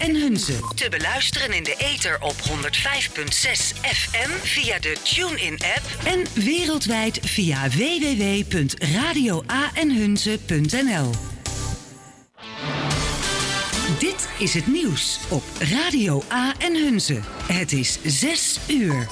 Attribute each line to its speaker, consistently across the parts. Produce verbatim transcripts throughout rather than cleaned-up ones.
Speaker 1: en Hunze. Te beluisteren in de ether op honderd vijf komma zes F M via de TuneIn-app en wereldwijd via w w w punt radio a en hunze punt n l. Dit is het nieuws op Radio A en Hunze. Het is zes uur.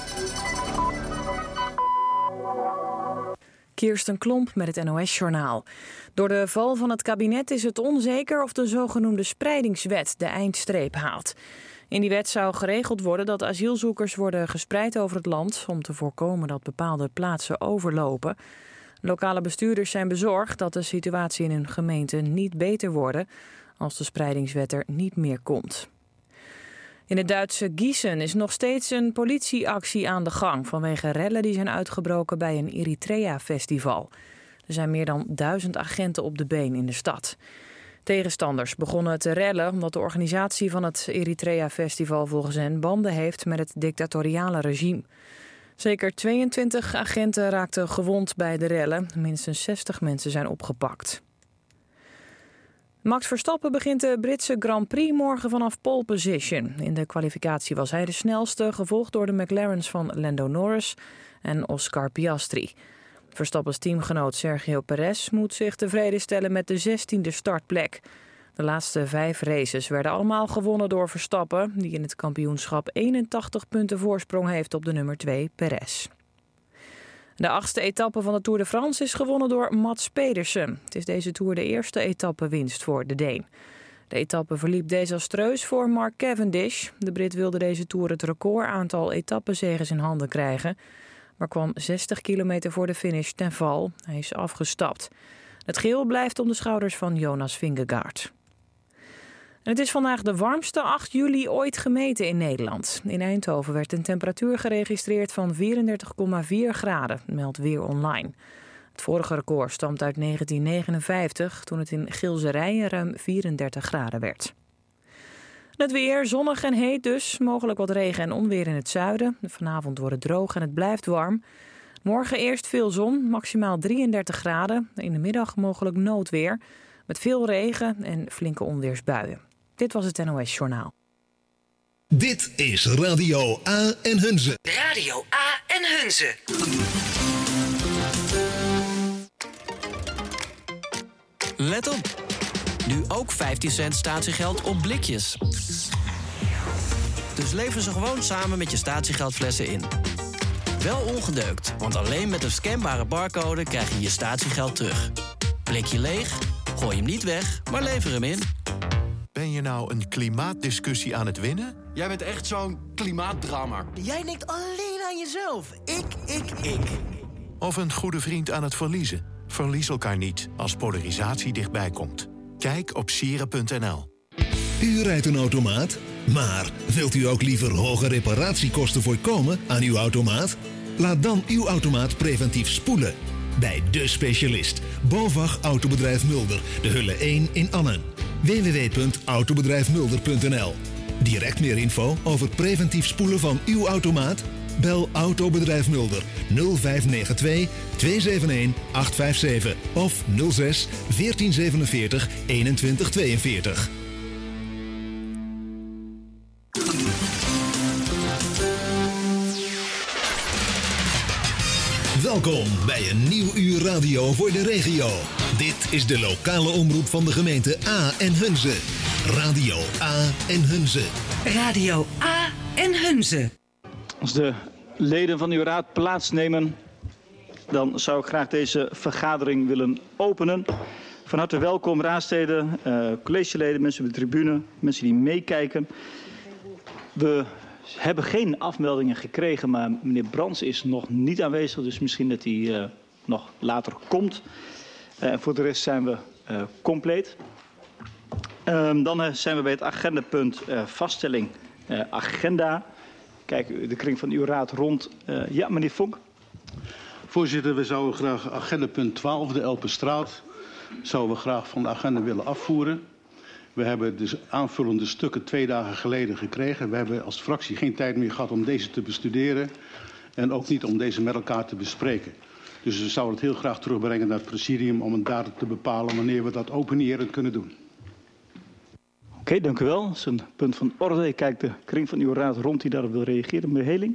Speaker 2: Kirsten Klomp met het N O S-journaal. Door de val van het kabinet is het onzeker of de zogenoemde spreidingswet de eindstreep haalt. In die wet zou geregeld worden dat asielzoekers worden gespreid over het land om te voorkomen dat bepaalde plaatsen overlopen. Lokale bestuurders zijn bezorgd dat de situatie in hun gemeente niet beter wordt als de spreidingswet er niet meer komt. In het Duitse Gießen is nog steeds een politieactie aan de gang vanwege rellen die zijn uitgebroken bij een Eritrea-festival. Er zijn meer dan duizend agenten op de been in de stad. Tegenstanders begonnen te rellen omdat de organisatie van het Eritrea-festival volgens hen banden heeft met het dictatoriale regime. Zeker tweeëntwintig agenten raakten gewond bij de rellen. Minstens zestig mensen zijn opgepakt. Max Verstappen begint de Britse Grand Prix morgen vanaf pole position. In de kwalificatie was hij de snelste, gevolgd door de McLarens van Lando Norris en Oscar Piastri. Verstappens teamgenoot Sergio Perez moet zich tevreden stellen met de zestiende startplek. De laatste vijf races werden allemaal gewonnen door Verstappen, die in het kampioenschap eenentachtig punten voorsprong heeft op de nummer twee Perez. De achtste etappe van de Tour de France is gewonnen door Mats Pedersen. Het is deze Tour de eerste etappewinst voor de Deen. De etappe verliep desastreus voor Mark Cavendish. De Brit wilde deze Tour het record aantal etappezeges in handen krijgen, maar kwam zestig kilometer voor de finish ten val. Hij is afgestapt. Het geel blijft om de schouders van Jonas Vingegaard. En het is vandaag de warmste acht juli ooit gemeten in Nederland. In Eindhoven werd een temperatuur geregistreerd van vierendertig komma vier graden, meldt Weer Online. Het vorige record stamt uit negentien negenenvijftig, toen het in Gilserijen ruim vierendertig graden werd. Het weer, zonnig en heet dus, mogelijk wat regen en onweer in het zuiden. Vanavond wordt het droog en het blijft warm. Morgen eerst veel zon, maximaal drieëndertig graden. In de middag mogelijk noodweer, met veel regen en flinke onweersbuien. Dit was het N O S-journaal.
Speaker 3: Dit is Radio A en Hunze.
Speaker 1: Radio A en Hunze.
Speaker 4: Let op. Nu ook vijftien cent statiegeld op blikjes. Dus lever ze gewoon samen met je statiegeldflessen in. Wel ongedeukt, want alleen met een scanbare barcode krijg je je statiegeld terug. Blikje leeg? Gooi hem niet weg, maar lever hem in.
Speaker 5: Ben je nou een klimaatdiscussie aan het winnen?
Speaker 6: Jij bent echt zo'n klimaatdrammer.
Speaker 7: Jij denkt alleen aan jezelf. Ik, ik, ik.
Speaker 5: Of een goede vriend aan het verliezen? Verlies elkaar niet als polarisatie dichtbij komt. Kijk op sieren punt n l.
Speaker 3: U rijdt een automaat, maar wilt u ook liever hoge reparatiekosten voorkomen aan uw automaat? Laat dan uw automaat preventief spoelen. Bij De Specialist, BOVAG Autobedrijf Mulder, de Hulle één in Annen. w w w punt autobedrijf mulder punt n l. Direct meer info over preventief spoelen van uw automaat? Bel Autobedrijf Mulder nul vijf negen twee twee zeven een acht vijf zeven of nul zes veertien zevenenveertig eenentwintig tweeënveertig. Welkom bij een nieuw uur radio voor de regio. Dit is de lokale omroep van de gemeente A en Hunze. Radio A en Hunze.
Speaker 1: Radio A en Hunze.
Speaker 8: Als de leden van uw raad plaatsnemen, dan zou ik graag deze vergadering willen openen. Van harte welkom raadsleden, uh, collegeleden, mensen op de tribune, mensen die meekijken. We hebben geen afmeldingen gekregen, maar meneer Brands is nog niet aanwezig, dus misschien dat hij uh, nog later komt. Uh, voor de rest zijn we uh, compleet. Um, dan uh, zijn we bij het agendapunt uh, vaststelling uh, agenda. Kijk de kring van uw raad rond. Uh, ja, meneer Vonk.
Speaker 9: Voorzitter, we zouden graag agendapunt twaalf, de Elpenstraat, zouden we graag van de agenda willen afvoeren. We hebben de aanvullende stukken twee dagen geleden gekregen. We hebben als fractie geen tijd meer gehad om deze te bestuderen en ook niet om deze met elkaar te bespreken. Dus we zouden het heel graag terugbrengen naar het presidium om het daar te bepalen wanneer we dat openierend kunnen doen.
Speaker 10: okay, dank u wel. Dat is een punt van orde. Ik kijk de kring van uw raad rond die daarop wil reageren. Meneer Heling.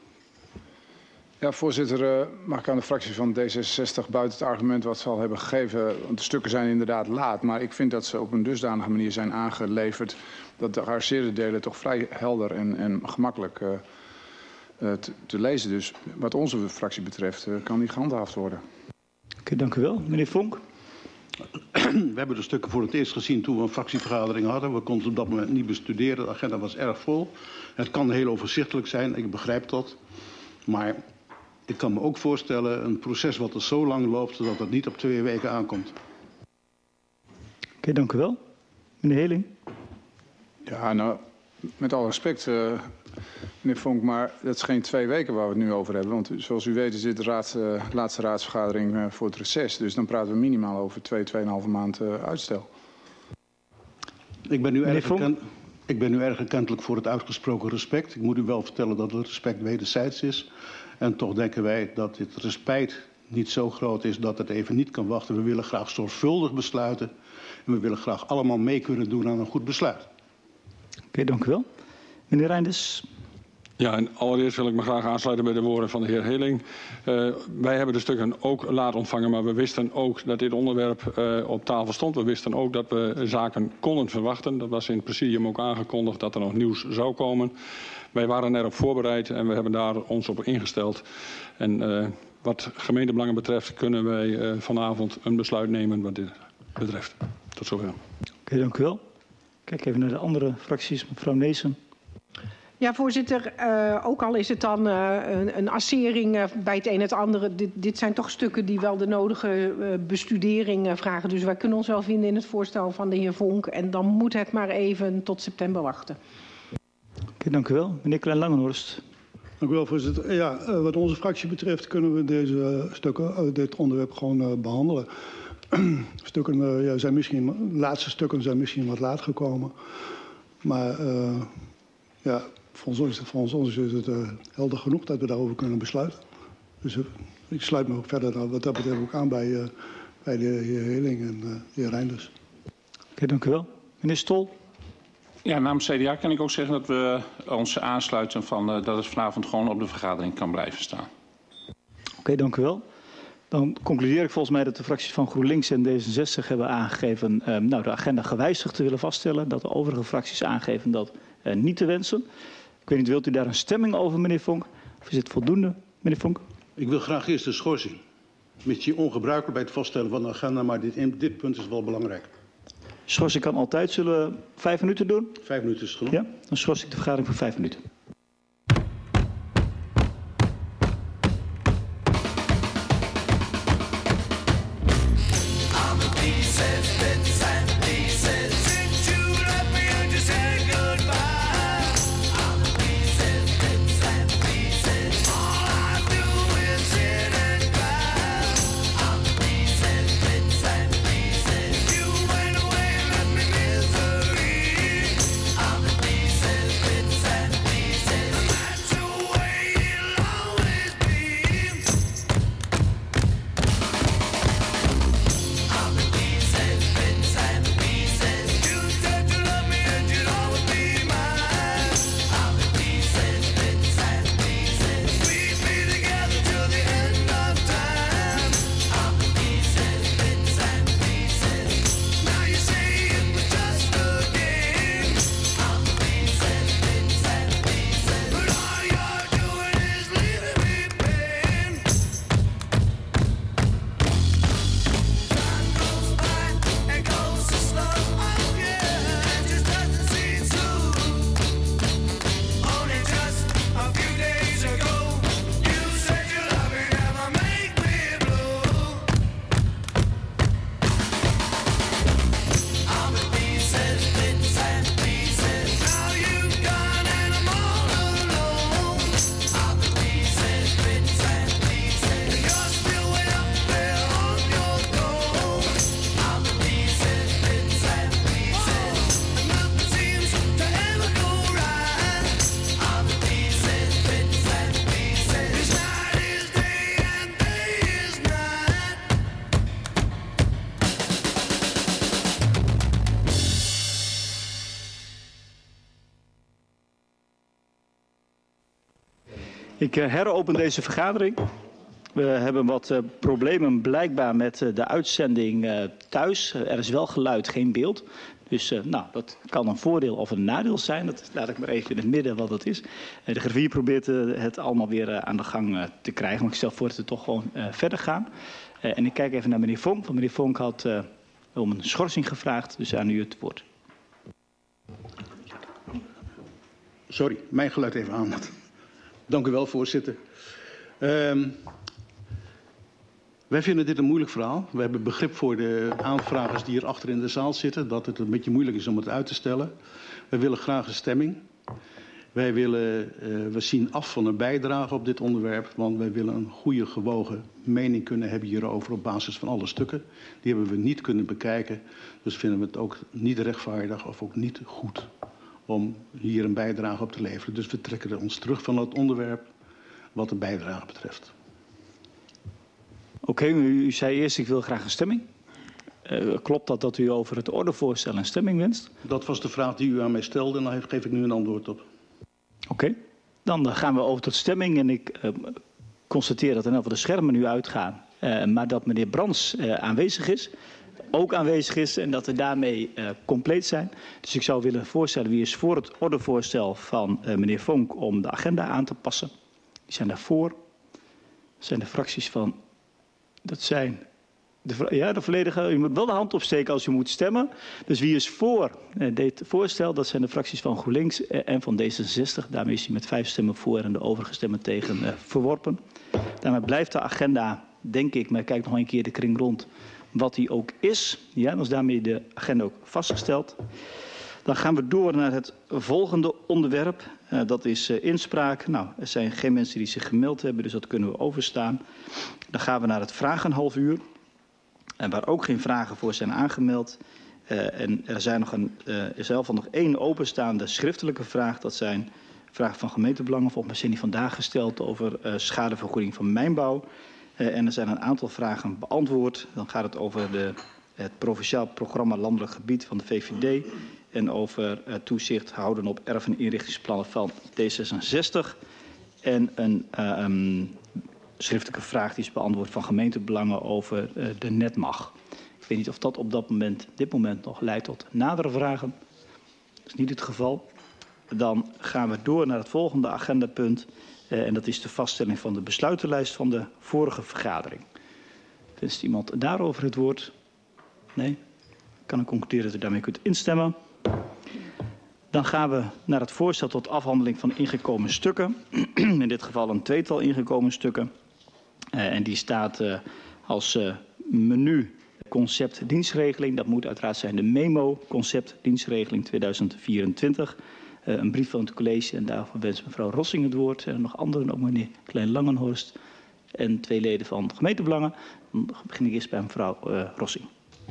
Speaker 11: Ja, voorzitter, uh, mag ik aan de fractie van D zesenzestig buiten het argument wat ze al hebben gegeven, want de stukken zijn inderdaad laat, maar ik vind dat ze op een dusdanige manier zijn aangeleverd dat de gearseerde delen toch vrij helder en, en gemakkelijk uh, uh, te, te lezen. Dus wat onze fractie betreft uh, kan die gehandhaafd worden.
Speaker 10: Oké, okay, dank u wel. Meneer Vonk.
Speaker 9: We hebben de stukken voor het eerst gezien toen we een fractievergadering hadden. We konden op dat moment niet bestuderen. De agenda was erg vol. Het kan heel overzichtelijk zijn, ik begrijp dat. Maar ik kan me ook voorstellen een proces wat er zo lang loopt dat het niet op twee weken aankomt.
Speaker 10: Oké, okay, dank u wel. Meneer Heling.
Speaker 11: Ja, nou, met alle respect, uh, meneer Vonk, maar dat is geen twee weken waar we het nu over hebben. Want zoals u weet is dit de raad, uh, laatste raadsvergadering uh, voor het reces. Dus dan praten we minimaal over twee, tweeënhalve maand uh, uitstel.
Speaker 9: Ik ben, nu erg gekend, ik ben nu erg erkentelijk voor het uitgesproken respect. Ik moet u wel vertellen dat het respect wederzijds is. En toch denken wij dat dit respect niet zo groot is dat het even niet kan wachten. We willen graag zorgvuldig besluiten. En we willen graag allemaal mee kunnen doen aan een goed besluit.
Speaker 10: Oké, okay, dank u wel. Meneer Reinders.
Speaker 12: Ja, en allereerst wil ik me graag aansluiten bij de woorden van de heer Heling. Uh, wij hebben de stukken ook laat ontvangen, maar we wisten ook dat dit onderwerp uh, op tafel stond. We wisten ook dat we zaken konden verwachten. Dat was in het presidium ook aangekondigd dat er nog nieuws zou komen. Wij waren erop voorbereid en we hebben daar ons op ingesteld. En uh, wat gemeentebelangen betreft kunnen wij uh, vanavond een besluit nemen wat dit betreft. Tot zover. Oké,
Speaker 10: okay, dank u wel. Kijk even naar de andere fracties. Mevrouw Neesen.
Speaker 13: Ja, voorzitter, uh, ook al is het dan uh, een, een assering uh, bij het een en het andere. Dit, dit zijn toch stukken die wel de nodige uh, bestudering uh, vragen. Dus wij kunnen ons wel vinden in het voorstel van de heer Vonk. En dan moet het maar even tot september wachten.
Speaker 10: Oké, okay, dank u wel. Meneer Klein-Langenhorst.
Speaker 14: Dank u wel, voorzitter. Ja, uh, wat onze fractie betreft kunnen we deze uh, stukken, uh, dit onderwerp gewoon uh, behandelen. stukken, uh, ja, zijn misschien, de laatste stukken zijn misschien wat laat gekomen. Maar uh, ja, voor ons, voor ons is het uh, helder genoeg dat we daarover kunnen besluiten. Dus uh, ik sluit me ook verder wat dat betreft ook aan bij, uh, bij de heer Heling en uh, de heer Reinders.
Speaker 10: Oké, okay, dank u wel. Meneer Stol.
Speaker 15: Ja, namens C D A kan ik ook zeggen dat we ons aansluiten van uh, dat het vanavond gewoon op de vergadering kan blijven staan.
Speaker 10: Oké, okay, dank u wel. Dan concludeer ik volgens mij dat de fracties van GroenLinks en D zesenzestig hebben aangegeven uh, nou, de agenda gewijzigd te willen vaststellen. Dat de overige fracties aangeven dat uh, niet te wensen. Ik weet niet, wilt u daar een stemming over, meneer Vonk? Of is het voldoende, meneer Vonk?
Speaker 9: Ik wil graag eerst een schorsing. Beetje ongebruikelijk bij het vaststellen van de agenda, maar dit, dit punt is wel belangrijk.
Speaker 10: Schorsing kan altijd. Zullen we vijf minuten doen?
Speaker 9: Vijf minuten is genoeg.
Speaker 10: Ja, dan schors ik de vergadering voor vijf minuten. Ik heropen deze vergadering. We hebben wat uh, problemen blijkbaar met uh, de uitzending uh, thuis. Uh, er is wel geluid, geen beeld. Dus uh, nou, dat kan een voordeel of een nadeel zijn. Dat laat ik maar even in het midden wat dat is. Uh, de griffier probeert uh, het allemaal weer uh, aan de gang uh, te krijgen. Maar ik stel voor dat we toch gewoon uh, verder gaan. Uh, en ik kijk even naar meneer Vonk. Want meneer Vonk had uh, om een schorsing gevraagd. Dus aan u het woord.
Speaker 9: Sorry, mijn geluid even aan. Dank u wel, voorzitter. Um, wij vinden dit een moeilijk verhaal. We hebben begrip voor de aanvragers die hier achter in de zaal zitten, dat het een beetje moeilijk is om het uit te stellen. Wij willen graag een stemming. Wij willen, uh, we zien af van een bijdrage op dit onderwerp, want wij willen een goede, gewogen mening kunnen hebben hierover op basis van alle stukken. Die hebben we niet kunnen bekijken, dus vinden we het ook niet rechtvaardig of ook niet goed om hier een bijdrage op te leveren. Dus we trekken ons terug van het onderwerp wat de bijdrage betreft.
Speaker 10: Oké, okay, u, u zei eerst ik wil graag een stemming. Uh, klopt dat dat u over het ordevoorstel een stemming wenst?
Speaker 9: Dat was de vraag die u aan mij stelde en daar geef ik nu een antwoord op.
Speaker 10: Oké, okay. Dan gaan we over tot stemming en ik uh, constateer dat er nou van de schermen nu uitgaan. Uh, maar dat meneer Brands uh, aanwezig is. Ook aanwezig is en dat we daarmee uh, compleet zijn. Dus ik zou willen voorstellen wie is voor het ordevoorstel van uh, meneer Vonk om de agenda aan te passen. Die zijn daarvoor. Dat zijn de fracties van, dat zijn, de, ja de volledige, u moet wel de hand opsteken als u moet stemmen. Dus wie is voor uh, dit voorstel, dat zijn de fracties van GroenLinks uh, en van D zesenzestig. Daarmee is hij met vijf stemmen voor en de overige stemmen tegen uh, verworpen. Daarmee blijft de agenda, denk ik, maar ik kijk nog een keer de kring rond, wat die ook is. Ja, dan is daarmee de agenda ook vastgesteld. Dan gaan we door naar het volgende onderwerp. Uh, dat is uh, inspraak. Nou, er zijn geen mensen die zich gemeld hebben, dus dat kunnen we overstaan. Dan gaan we naar het vragenhalf uur. En waar ook geen vragen voor zijn aangemeld. Uh, en er, zijn nog een, uh, er is zelf nog één openstaande schriftelijke vraag. Dat zijn vragen van gemeentebelangen. Volgens mij zijn die vandaag gesteld over uh, schadevergoeding van mijnbouw. Uh, en er zijn een aantal vragen beantwoord. Dan gaat het over de, het provinciaal programma Landelijk Gebied van de V V D. En over uh, toezicht houden op erf- en inrichtingsplannen van D zesenzestig. En een uh, um, schriftelijke vraag die is beantwoord van gemeentebelangen over uh, de netmag. Ik weet niet of dat op dat moment, dit moment nog leidt tot nadere vragen. Dat is niet het geval. Dan gaan we door naar het volgende agendapunt. Uh, en dat is de vaststelling van de besluitenlijst van de vorige vergadering. Wenst iemand daarover het woord? Nee? Kan ik concluderen dat u daarmee kunt instemmen. Dan gaan we naar het voorstel tot afhandeling van ingekomen stukken. In dit geval een tweetal ingekomen stukken. Uh, en die staat uh, als uh, menu concept dienstregeling. Dat moet uiteraard zijn de memo concept dienstregeling tweeduizend vierentwintig. Uh, een brief van het college en daarvoor wens mevrouw Rossing het woord. En nog anderen, ook meneer Klein-Langenhorst en twee leden van gemeentebelangen. Dan begin ik eerst bij mevrouw uh, Rossing.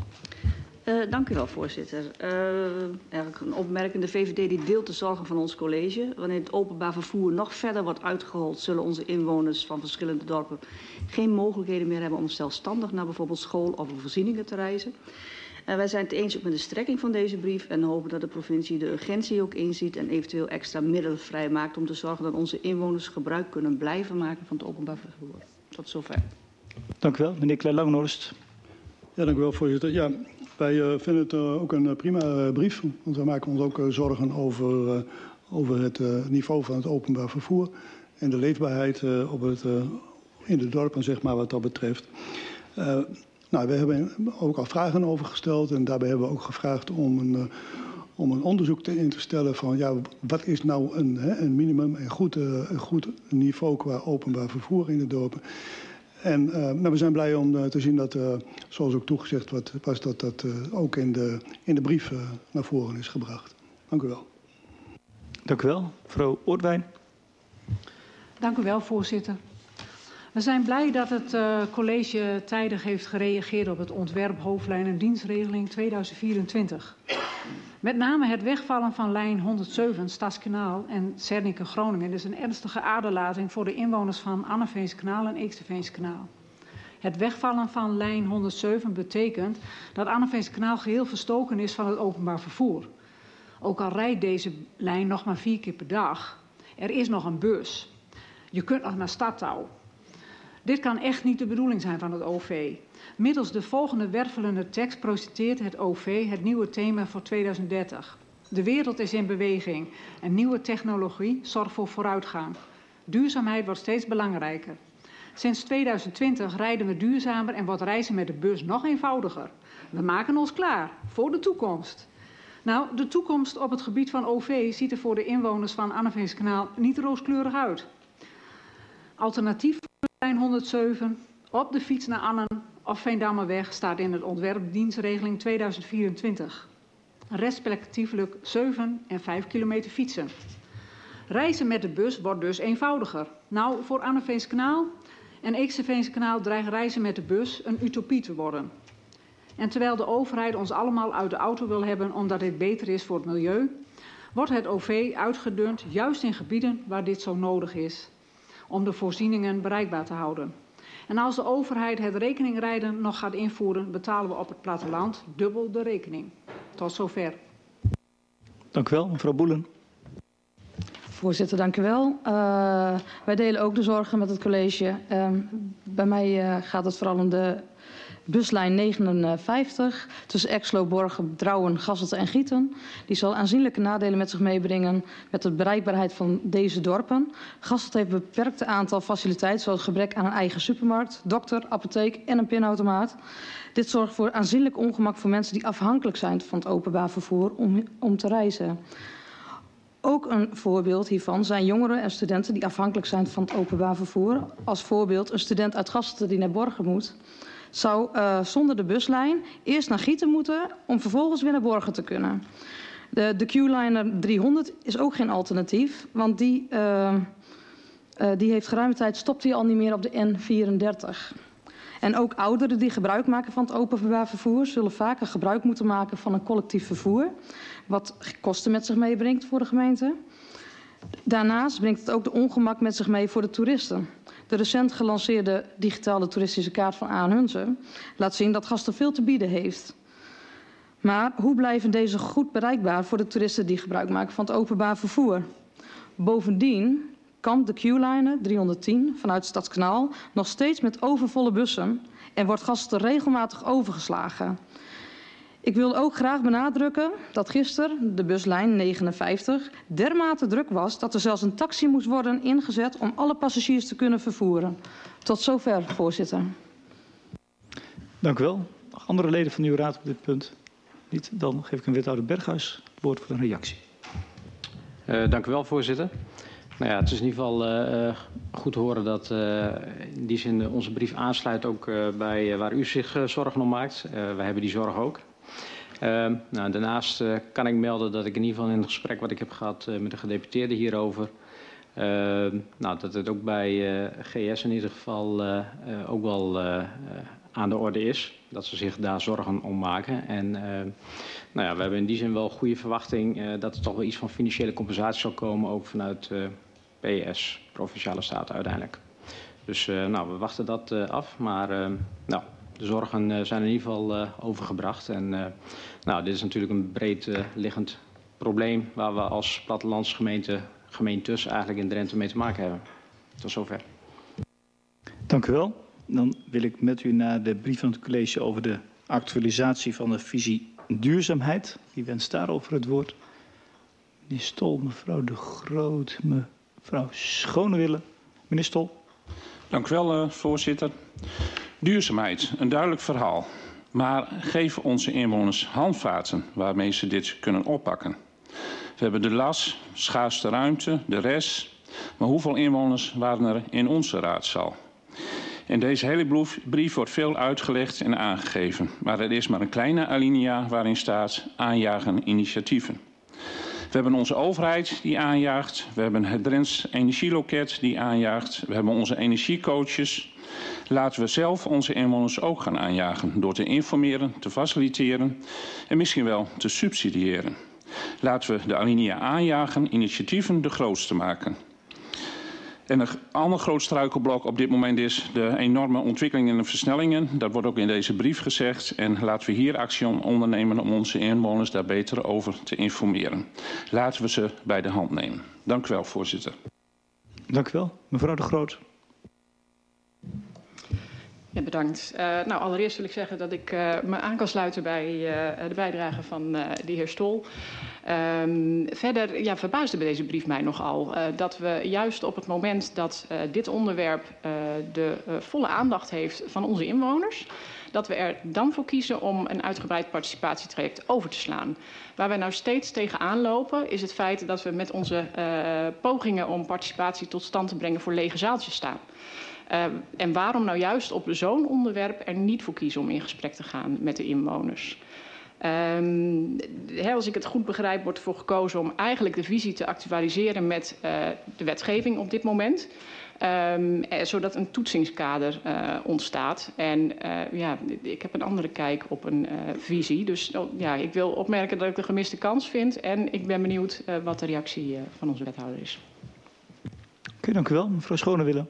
Speaker 16: Uh, dank u wel, voorzitter. Uh, eigenlijk een opmerking. De V V D die deelt de zorgen van ons college. Wanneer het openbaar vervoer nog verder wordt uitgehold, zullen onze inwoners van verschillende dorpen geen mogelijkheden meer hebben om zelfstandig naar bijvoorbeeld school of voorzieningen te reizen. Uh, wij zijn het eens ook met de strekking van deze brief en hopen dat de provincie de urgentie ook inziet en eventueel extra middelen vrijmaakt om te zorgen dat onze inwoners gebruik kunnen blijven maken van het openbaar vervoer. Tot zover.
Speaker 10: Dank u wel. Meneer Klein-Langenhorst.
Speaker 14: Ja, dank u wel, voorzitter. Ja, wij uh, vinden het uh, ook een uh, prima uh, brief, want wij maken ons ook uh, zorgen over, uh, over het uh, niveau van het openbaar vervoer en de leefbaarheid uh, op het, uh, in de dorpen, zeg maar, wat dat betreft. Uh, nou, we hebben ook al vragen over gesteld en daarbij hebben we ook gevraagd om een, uh, om een onderzoek te in te stellen van ja, wat is nou een, hè, een minimum en goed, uh, een goed niveau qua openbaar vervoer in de dorpen. En uh, nou, we zijn blij om uh, te zien dat, uh, zoals ook toegezegd wordt, was dat dat uh, ook in de, in de brief uh, naar voren is gebracht. Dank u wel.
Speaker 10: Dank u wel. Mevrouw Oortwijn.
Speaker 13: Dank u wel, voorzitter. We zijn blij dat het uh, college tijdig heeft gereageerd op het ontwerp hoofdlijn en dienstregeling tweeduizend vierentwintig. Met name het wegvallen van lijn honderdzeven Stadskanaal en Zernike-Groningen is een ernstige aderlating voor de inwoners van Anneveenskanaal en Eeksterveenskanaal. Het wegvallen van lijn honderdzeven betekent dat Anneveenskanaal geheel verstoken is van het openbaar vervoer. Ook al rijdt deze lijn nog maar vier keer per dag, er is nog een bus.
Speaker 17: Je kunt nog naar starttouw. Dit kan echt niet de bedoeling zijn van het O V. Middels de volgende wervelende tekst presenteert het O V het nieuwe thema voor tweeduizend dertig. De wereld is in beweging en nieuwe technologie zorgt voor vooruitgang. Duurzaamheid wordt steeds belangrijker. Sinds tweeduizend twintig rijden we duurzamer en wordt reizen met de bus nog eenvoudiger. We maken ons klaar voor de toekomst. Nou, de toekomst op het gebied van O V ziet er voor de inwoners van Anneveeskanaal niet rooskleurig uit. Alternatief voor lijn honderdzeven op de fiets naar Annen of Veendammerweg staat in het ontwerp dienstregeling tweeduizend vierentwintig. Respectievelijk zeven en vijf kilometer fietsen. Reizen met de bus wordt dus eenvoudiger. Nou, voor Anneveeskanaal en Eeksterveenskanaal dreigt reizen met de bus een utopie te worden. En terwijl de overheid ons allemaal uit de auto wil hebben omdat dit beter is voor het milieu, wordt het O V uitgedund juist in gebieden waar dit zo nodig is, om de voorzieningen bereikbaar te houden. En als de overheid het rekeningrijden nog gaat invoeren, betalen we op het platteland dubbel de rekening. Tot zover.
Speaker 10: Dank u wel, mevrouw Boelen.
Speaker 18: Voorzitter, dank u wel. Uh, wij delen ook de zorgen met het college. Uh, bij mij uh, gaat het vooral om de buslijn negenenvijftig tussen Exlo, Borgen, Drouwen, Gasselte en Gieten. Die zal aanzienlijke nadelen met zich meebrengen met de bereikbaarheid van deze dorpen. Gasselte heeft een beperkt aantal faciliteiten zoals gebrek aan een eigen supermarkt, dokter, apotheek en een pinautomaat. Dit zorgt voor aanzienlijk ongemak voor mensen die afhankelijk zijn van het openbaar vervoer om, om te reizen. Ook een voorbeeld hiervan zijn jongeren en studenten die afhankelijk zijn van het openbaar vervoer. Als voorbeeld een student uit Gasselte die naar Borgen moet, zou uh, zonder de buslijn eerst naar Gieten moeten om vervolgens weer naar Borgen te kunnen. De, de Q-liner driehonderd is ook geen alternatief, want die, uh, uh, die heeft geruime tijd stopt hij al niet meer op de N vierendertig. En ook ouderen die gebruik maken van het openbaar vervoer zullen vaker gebruik moeten maken van een collectief vervoer, wat kosten met zich meebrengt voor de gemeente. Daarnaast brengt het ook de ongemak met zich mee voor de toeristen. De recent gelanceerde digitale toeristische kaart van A en Hunze laat zien dat Gasten veel te bieden heeft. Maar hoe blijven deze goed bereikbaar voor de toeristen die gebruik maken van het openbaar vervoer? Bovendien kampt de Q-liner driehonderdtien vanuit Stadskanaal nog steeds met overvolle bussen en wordt Gasten regelmatig overgeslagen. Ik wil ook graag benadrukken dat gisteren de buslijn negenenvijftig dermate druk was dat er zelfs een taxi moest worden ingezet om alle passagiers te kunnen vervoeren. Tot zover, voorzitter.
Speaker 10: Dank u wel. Nog andere leden van uw raad op dit punt? Niet? Dan geef ik een wethouder Berghuis het woord voor een reactie.
Speaker 19: Uh, dank u wel, voorzitter. Nou ja, het is in ieder geval uh, goed te horen dat uh, in die zin onze brief aansluit ook uh, bij uh, waar u zich uh, zorgen om maakt. Uh, wij hebben die zorg ook. Uh, nou, daarnaast uh, kan ik melden dat ik in ieder geval in het gesprek wat ik heb gehad uh, met de gedeputeerde hierover, uh, nou, dat het ook bij uh, G S in ieder geval uh, uh, ook wel uh, uh, aan de orde is. Dat ze zich daar zorgen om maken. En uh, nou ja, we hebben in die zin wel goede verwachting uh, dat er toch wel iets van financiële compensatie zal komen, ook vanuit uh, P S, Provinciale Staten uiteindelijk. Dus uh, nou, we wachten dat uh, af, maar uh, nou, de zorgen uh, zijn in ieder geval uh, overgebracht. En uh, nou, dit is natuurlijk een breed uh, liggend probleem waar we als plattelandsgemeente, gemeentes eigenlijk in Drenthe mee te maken hebben. Tot zover.
Speaker 10: Dank u wel. Dan wil ik met u naar de brief van het college over de actualisatie van de visie duurzaamheid. Wie wenst daarover het woord? Meneer Stol, mevrouw De Groot, mevrouw Schonewille. Meneer Stol.
Speaker 15: Dank u wel, uh, voorzitter. Duurzaamheid, een duidelijk verhaal. Maar geef onze inwoners handvaten waarmee ze dit kunnen oppakken. We hebben de las, schaarste ruimte, de rest. Maar hoeveel inwoners waren er in onze raadzaal? In deze hele brief wordt veel uitgelegd en aangegeven. Maar er is maar een kleine alinea waarin staat aanjagen initiatieven. We hebben onze overheid die aanjaagt. We hebben het Drents Energieloket die aanjaagt. We hebben onze energiecoaches. Laten we zelf onze inwoners ook gaan aanjagen door te informeren, te faciliteren en misschien wel te subsidiëren. Laten we de alinea aanjagen initiatieven de grootste maken. En een ander groot struikelblok op dit moment is de enorme ontwikkelingen en versnellingen. Dat wordt ook in deze brief gezegd. En laten we hier actie ondernemen om onze inwoners daar beter over te informeren. Laten we ze bij de hand nemen. Dank u wel, voorzitter.
Speaker 10: Dank u wel. Mevrouw De Groot.
Speaker 20: Ja, bedankt. Uh, nou, allereerst wil ik zeggen dat ik uh, me aan kan sluiten bij uh, de bijdrage van uh, de heer Stol. Um, verder ja, verbaasde bij deze brief mij nogal uh, dat we juist op het moment dat uh, dit onderwerp uh, de uh, volle aandacht heeft van onze inwoners, dat we er dan voor kiezen om een uitgebreid participatietraject over te slaan. Waar wij nou steeds tegenaan lopen is het feit dat we met onze uh, pogingen om participatie tot stand te brengen voor lege zaaltjes staan. Uh, en waarom nou juist op zo'n onderwerp er niet voor kiezen om in gesprek te gaan met de inwoners? Um, he, als ik het goed begrijp, wordt ervoor gekozen om eigenlijk de visie te actualiseren met uh, de wetgeving op dit moment. Um, eh, zodat een toetsingskader uh, ontstaat. En uh, ja, ik heb een andere kijk op een uh, visie. Dus oh, ja, ik wil opmerken dat ik de gemiste kans vind. En ik ben benieuwd uh, wat de reactie uh, van onze wethouder is.
Speaker 10: Oké, okay, dank u wel. Mevrouw Schonewille.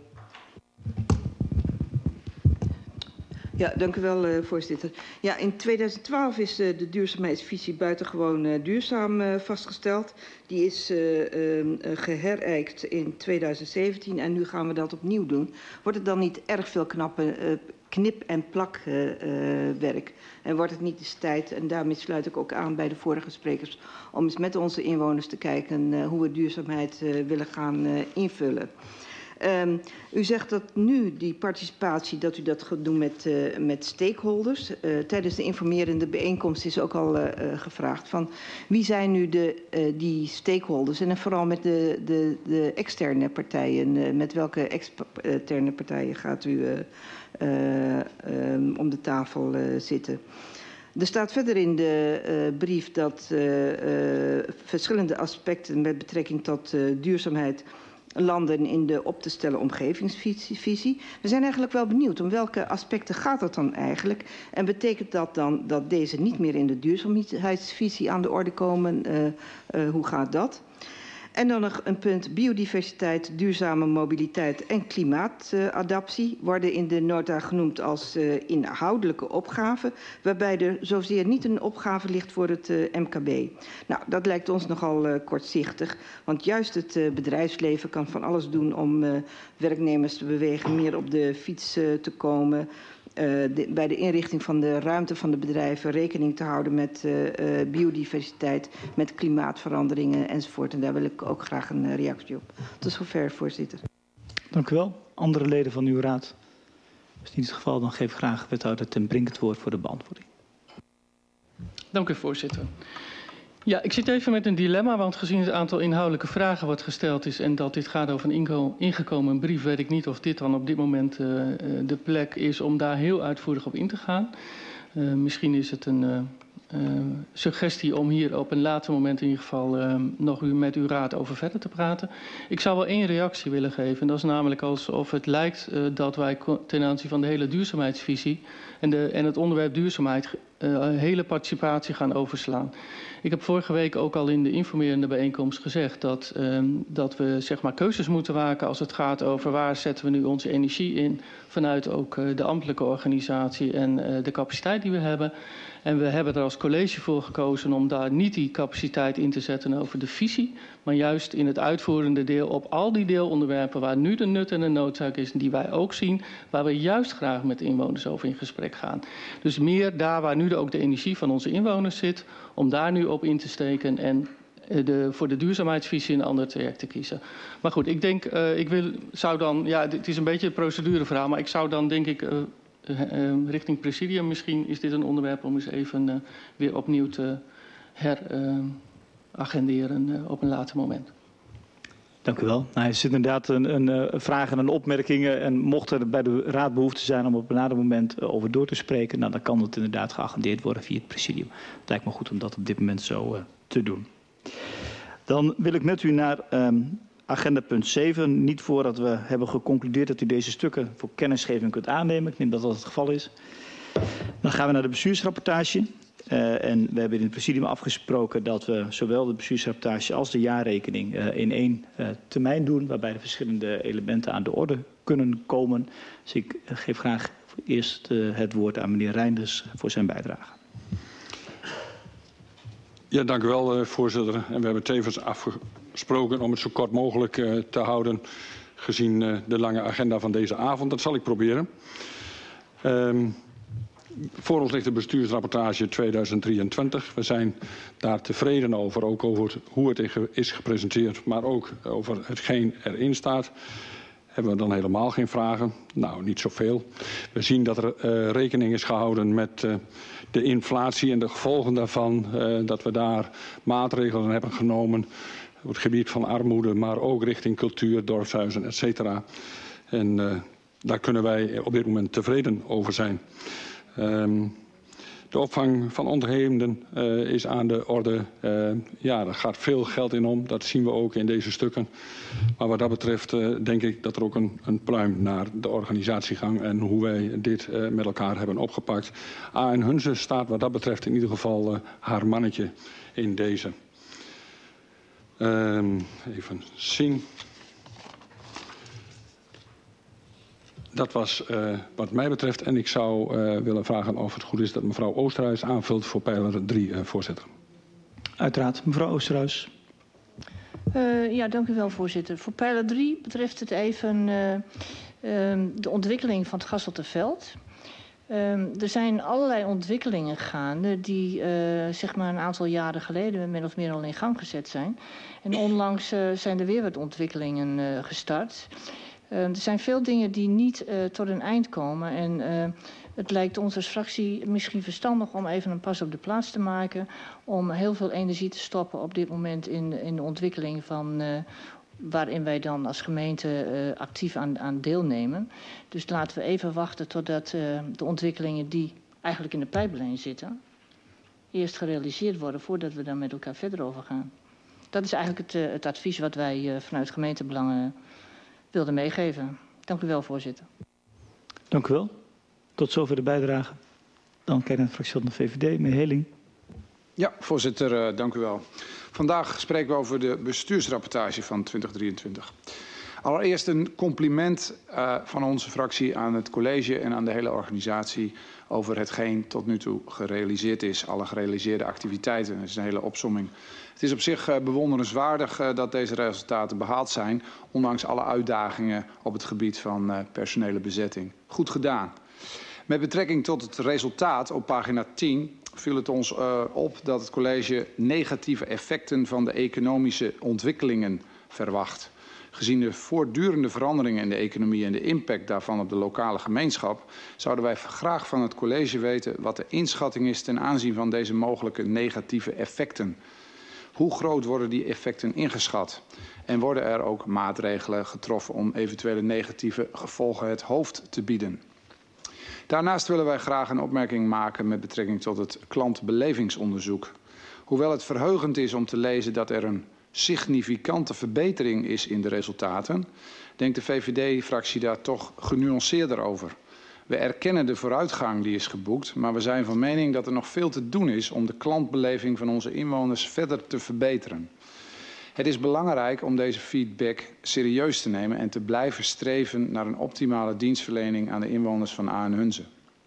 Speaker 21: Ja, dank u wel, uh, voorzitter. Ja, in tweeduizend twaalf is uh, de duurzaamheidsvisie buitengewoon uh, duurzaam uh, vastgesteld. Die is uh, uh, geherijkt in tweeduizend zeventien en nu gaan we dat opnieuw doen. Wordt het dan niet erg veel knappe uh, knip- en plakwerk? Uh, en wordt het niet eens tijd, en daarmee sluit ik ook aan bij de vorige sprekers, om eens met onze inwoners te kijken uh, hoe we duurzaamheid uh, willen gaan uh, invullen? Um, u zegt dat nu die participatie, dat u dat gaat doen met, uh, met stakeholders. Uh, tijdens de informerende bijeenkomst is ook al uh, uh, gevraagd van wie zijn nu de, uh, die stakeholders? En vooral met de, de, de externe partijen. Uh, met welke externe partijen gaat u uh, uh, um, om de tafel uh, zitten? Er staat verder in de uh, brief dat uh, uh, verschillende aspecten met betrekking tot uh, duurzaamheid landen in de op te stellen omgevingsvisie. We zijn eigenlijk wel benieuwd om welke aspecten gaat het dan eigenlijk? En betekent dat dan dat deze niet meer in de duurzaamheidsvisie aan de orde komen? Uh, uh, hoe gaat dat? En dan nog een punt, biodiversiteit, duurzame mobiliteit en klimaatadaptie worden in de nota genoemd als uh, inhoudelijke opgaven, waarbij er zozeer niet een opgave ligt voor het uh, M K B. Nou, dat lijkt ons nogal uh, kortzichtig, want juist het uh, bedrijfsleven kan van alles doen om uh, werknemers te bewegen meer op de fiets uh, te komen. Uh, de, bij de inrichting van de ruimte van de bedrijven rekening te houden met uh, uh, biodiversiteit, met klimaatveranderingen enzovoort. En daar wil ik ook graag een uh, reactie op. Tot zover, voorzitter.
Speaker 10: Dank u wel. Andere leden van uw raad? Als niet het geval, dan geef ik graag wethouder Ten Brink het woord voor de beantwoording.
Speaker 22: Dank u, voorzitter. Ja, ik zit even met een dilemma, want gezien het aantal inhoudelijke vragen wat gesteld is en dat dit gaat over een ingekomen brief, weet ik niet of dit dan op dit moment uh, de plek is om daar heel uitvoerig op in te gaan. Uh, misschien is het een uh, uh, suggestie om hier op een later moment in ieder geval uh, nog u, met uw raad over verder te praten. Ik zou wel één reactie willen geven, en dat is namelijk alsof het lijkt uh, dat wij ten aanzien van de hele duurzaamheidsvisie en, de, en het onderwerp duurzaamheid uh, hele participatie gaan overslaan. Ik heb vorige week ook al in de informerende bijeenkomst gezegd dat, um, dat we zeg maar keuzes moeten maken als het gaat over waar zetten we nu onze energie in vanuit ook uh, de ambtelijke organisatie en uh, de capaciteit die we hebben. En we hebben er als college voor gekozen om daar niet die capaciteit in te zetten over de visie, maar juist in het uitvoerende deel op al die deelonderwerpen waar nu de nut en de noodzaak is, die wij ook zien, waar we juist graag met de inwoners over in gesprek gaan. Dus meer daar waar nu de, ook de energie van onze inwoners zit, om daar nu op in te steken en de, voor de duurzaamheidsvisie een ander traject te kiezen. Maar goed, ik denk, uh, ik wil, zou dan, ja, het is een beetje een procedureverhaal, maar ik zou dan denk ik uh, uh, uh, richting presidium, misschien is dit een onderwerp om eens even uh, weer opnieuw te heragenderen uh, op een later moment.
Speaker 10: Dank u wel. Nou, er zit inderdaad een, een, een vraag en een opmerkingen. En mocht er bij de raad behoefte zijn om op een later moment over door te spreken, nou, dan kan dat inderdaad geagendeerd worden via het presidium. Het lijkt me goed om dat op dit moment zo uh, te doen. Dan wil ik met u naar um, agenda punt zeven. Niet voordat we hebben geconcludeerd dat u deze stukken voor kennisgeving kunt aannemen. Ik neem dat dat het geval is. Dan gaan we naar de bestuursrapportage. Uh, en we hebben in het presidium afgesproken dat we zowel de bestuursrapportage als de jaarrekening uh, in één uh, termijn doen, waarbij de verschillende elementen aan de orde kunnen komen. Dus ik uh, geef graag eerst uh, het woord aan meneer Reinders voor zijn bijdrage.
Speaker 12: Ja, dank u wel, uh, voorzitter. En we hebben tevens afgesproken om het zo kort mogelijk uh, te houden. gezien uh, de lange agenda van deze avond. Dat zal ik proberen. Um, voor ons ligt de bestuursrapportage tweeduizend drieëntwintig. We zijn daar tevreden over, ook over hoe het is gepresenteerd, maar ook over hetgeen erin staat. Hebben we dan helemaal geen vragen? Nou, niet zoveel. We zien dat er uh, rekening is gehouden met uh, de inflatie en de gevolgen daarvan. Uh, dat we daar maatregelen hebben genomen op het gebied van armoede, maar ook richting cultuur, dorpshuizen, et cetera. En uh, daar kunnen wij op dit moment tevreden over zijn. Um, de opvang van ontheemden uh, is aan de orde. Uh, ja, daar gaat veel geld in om. Dat zien we ook in deze stukken. Maar wat dat betreft uh, denk ik dat er ook een, een pluim naar de organisatiegang en hoe wij dit uh, met elkaar hebben opgepakt. A en Hunze staat wat dat betreft in ieder geval uh, haar mannetje in deze. Uh, even zien. Dat was uh, wat mij betreft. En ik zou uh, willen vragen of het goed is dat mevrouw Oosterhuis aanvult voor pijler drie, uh, voorzitter.
Speaker 10: Uiteraard, mevrouw Oosterhuis.
Speaker 2: Uh, ja, dank u wel, voorzitter. Voor pijler drie betreft het even uh, uh, de ontwikkeling van het Gasselterveld. Uh, er zijn allerlei ontwikkelingen gaande die uh, zeg maar een aantal jaren geleden min of meer al in gang gezet zijn. En onlangs uh, zijn er weer wat ontwikkelingen uh, gestart. Uh, er zijn veel dingen die niet uh, tot een eind komen. En uh, het lijkt ons als fractie misschien verstandig om even een pas op de plaats te maken. Om heel veel energie te stoppen op dit moment in, in de ontwikkeling van... Uh, waarin wij dan als gemeente uh, actief aan, aan deelnemen. Dus laten we even wachten totdat uh, de ontwikkelingen die eigenlijk in de pijplijn zitten... eerst gerealiseerd worden voordat we daar met elkaar verder over gaan. Dat is eigenlijk het, uh, het advies wat wij uh, vanuit gemeentebelangen wilden meegeven. Dank u wel, voorzitter.
Speaker 10: Dank u wel. Tot zover de bijdrage. Dan kijk naar de fractie van de V V D, meneer Heling.
Speaker 11: Ja, voorzitter, uh, dank u wel. Vandaag spreken we over de bestuursrapportage van twintig drieëntwintig. Allereerst een compliment uh, van onze fractie aan het college en aan de hele organisatie over hetgeen tot nu toe gerealiseerd is. Alle gerealiseerde activiteiten. Dat is een hele opsomming. Het is op zich uh, bewonderenswaardig uh, dat deze resultaten behaald zijn, ondanks alle uitdagingen op het gebied van uh, personele bezetting. Goed gedaan. Met betrekking tot het resultaat op pagina tien viel het ons uh, op dat het college negatieve effecten van de economische ontwikkelingen verwacht. Gezien de voortdurende veranderingen in de economie en de impact daarvan op de lokale gemeenschap, zouden wij graag van het college weten wat de inschatting is ten aanzien van deze mogelijke negatieve effecten. Hoe groot worden die effecten ingeschat? En worden er ook maatregelen getroffen om eventuele negatieve gevolgen het hoofd te bieden? Daarnaast willen wij graag een opmerking maken met betrekking tot het klantbelevingsonderzoek. Hoewel het verheugend is om te lezen dat er een significante verbetering is in de resultaten, denkt de V V D-fractie daar toch genuanceerder over. We erkennen de vooruitgang die is geboekt, maar we zijn van mening dat er nog veel te doen is om de klantbeleving van onze inwoners verder te verbeteren. Het is belangrijk om deze feedback serieus te nemen en te blijven streven naar een optimale dienstverlening aan de inwoners van A en Hunze.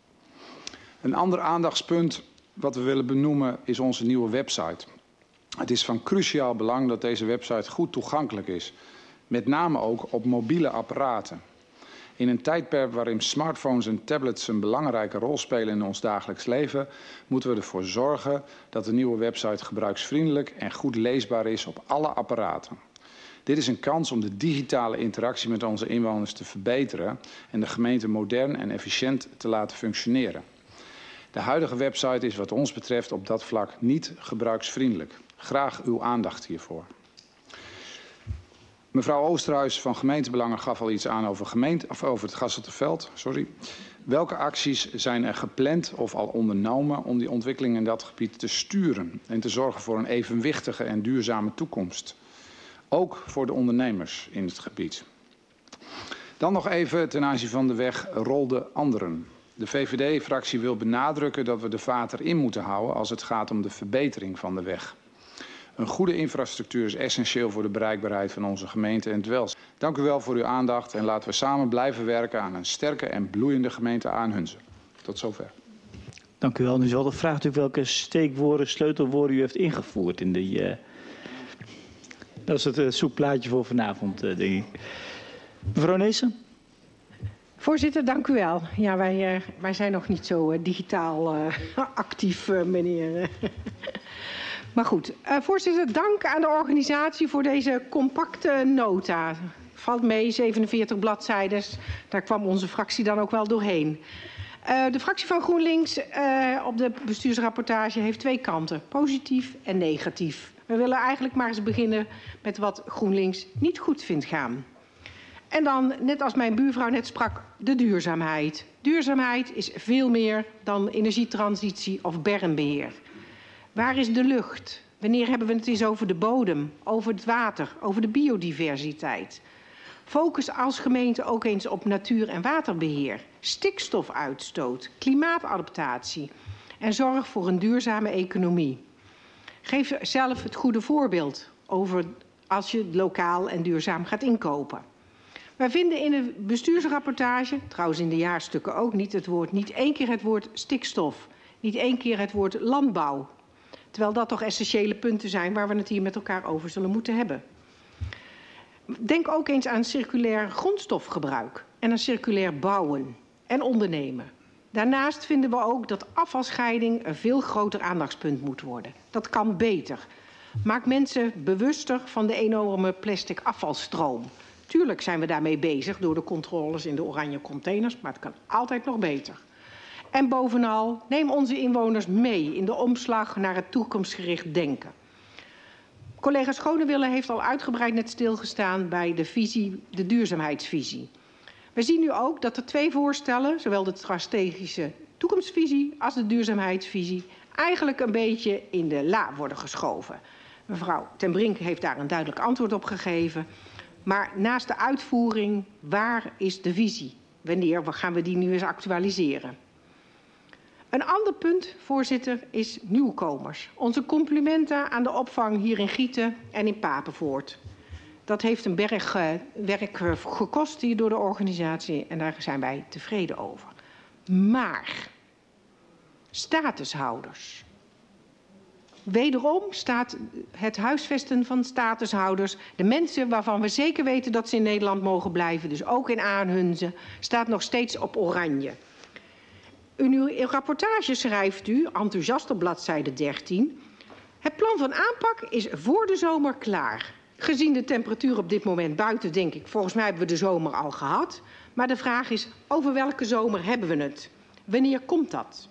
Speaker 11: Een ander aandachtspunt wat we willen benoemen is onze nieuwe website. Het is van cruciaal belang dat deze website goed toegankelijk is, met name ook op mobiele apparaten. In een tijdperk waarin smartphones en tablets een belangrijke rol spelen in ons dagelijks leven, moeten we ervoor zorgen dat de nieuwe website gebruiksvriendelijk en goed leesbaar is op alle apparaten. Dit is een kans om de digitale interactie met onze inwoners te verbeteren en de gemeente modern en efficiënt te laten functioneren. De huidige website is wat ons betreft op dat vlak niet gebruiksvriendelijk. Graag uw aandacht hiervoor. Mevrouw Oosterhuis van Gemeentebelangen gaf al iets aan over, gemeente, of over het Gasselterveld. Sorry. Welke acties zijn er gepland of al ondernomen om die ontwikkeling in dat gebied te sturen en te zorgen voor een evenwichtige en duurzame toekomst? Ook voor de ondernemers in het gebied. Dan nog even ten aanzien van de weg Rolde Anderen. De V V D-fractie wil benadrukken dat we de vaart erin moeten houden als het gaat om de verbetering van de weg. Een goede infrastructuur is essentieel voor de bereikbaarheid van onze gemeente en het welzijn. Dank u wel voor uw aandacht en laten we samen blijven werken aan een sterke en bloeiende gemeente A en Hunze. Tot zover.
Speaker 10: Dank u wel. Nu is wel de vraag natuurlijk welke steekwoorden, sleutelwoorden u heeft ingevoerd in die... Uh... Dat is het uh, zoekplaatje voor vanavond, uh, denk ik. Mevrouw Neesen.
Speaker 13: Voorzitter, dank u wel. Ja, wij, uh, wij zijn nog niet zo uh, digitaal uh, actief, uh, meneer. Maar goed, uh, voorzitter, dank aan de organisatie voor deze compacte nota. Valt mee, zevenenveertig bladzijden. Daar kwam onze fractie dan ook wel doorheen. Uh, de fractie van GroenLinks uh, op de bestuursrapportage heeft twee kanten. Positief en negatief. We willen eigenlijk maar eens beginnen met wat GroenLinks niet goed vindt gaan. En dan, net als mijn buurvrouw net sprak, de duurzaamheid. Duurzaamheid is veel meer dan energietransitie of bermbeheer. Waar is de lucht? Wanneer hebben we het eens over de bodem, over het water, over de biodiversiteit? Focus als gemeente ook eens op natuur- en waterbeheer, stikstofuitstoot, klimaatadaptatie en zorg voor een duurzame economie. Geef zelf het goede voorbeeld over als je lokaal en duurzaam gaat inkopen. Wij vinden in de bestuursrapportage, trouwens in de jaarstukken ook niet, het woord, niet één keer het woord stikstof, niet één keer het woord landbouw. Terwijl dat toch essentiële punten zijn waar we het hier met elkaar over zullen moeten hebben. Denk ook eens aan circulair grondstofgebruik en aan circulair bouwen en ondernemen. Daarnaast vinden we ook dat afvalscheiding een veel groter aandachtspunt moet worden. Dat kan beter. Maak mensen bewuster van de enorme plastic afvalstroom. Tuurlijk zijn we daarmee bezig door de controles in de oranje containers, maar het kan altijd nog beter. En bovenal, neem onze inwoners mee in de omslag naar het toekomstgericht denken. Collega Schonewille heeft al uitgebreid net stilgestaan bij de visie, de duurzaamheidsvisie. We zien nu ook dat er twee voorstellen, zowel de strategische toekomstvisie als de duurzaamheidsvisie, eigenlijk een beetje in de la worden geschoven. Mevrouw Ten Brink heeft daar een duidelijk antwoord op gegeven. Maar naast de uitvoering, waar is de visie? Wanneer gaan we die nu eens actualiseren? Een ander punt, voorzitter, is nieuwkomers. Onze complimenten aan de opvang hier in Gieten en in Papenvoort. Dat heeft een berg uh, werk uh, gekost hier door de organisatie en daar zijn wij tevreden over. Maar statushouders. Wederom staat het huisvesten van statushouders, de mensen waarvan we zeker weten dat ze in Nederland mogen blijven, dus ook in Aanhunze, staat nog steeds op oranje. In uw rapportage schrijft u, enthousiast op bladzijde dertien, het plan van aanpak is voor de zomer klaar. Gezien de temperatuur op dit moment buiten denk ik, volgens mij hebben we de zomer al gehad. Maar de vraag is, over welke zomer hebben we het? Wanneer komt dat?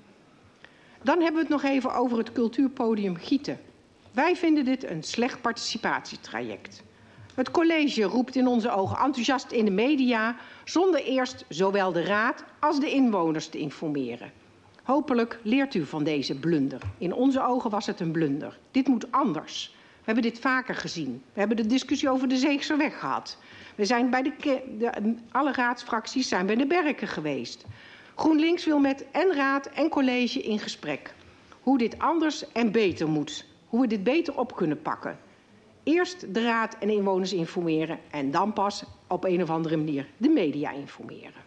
Speaker 13: Dan hebben we het nog even over het cultuurpodium Gieten. Wij vinden dit een slecht participatietraject. Het college roept in onze ogen enthousiast in de media, zonder eerst zowel de raad als de inwoners te informeren. Hopelijk leert u van deze blunder. In onze ogen was het een blunder. Dit moet anders. We hebben dit vaker gezien. We hebben de discussie over de Zeegserweg gehad. We zijn bij de, de, alle raadsfracties zijn bij de Berken geweest. GroenLinks wil met en raad en college in gesprek. Hoe dit anders en beter moet. Hoe we dit beter op kunnen pakken. Eerst de raad en inwoners informeren en dan pas op een of andere manier de media informeren.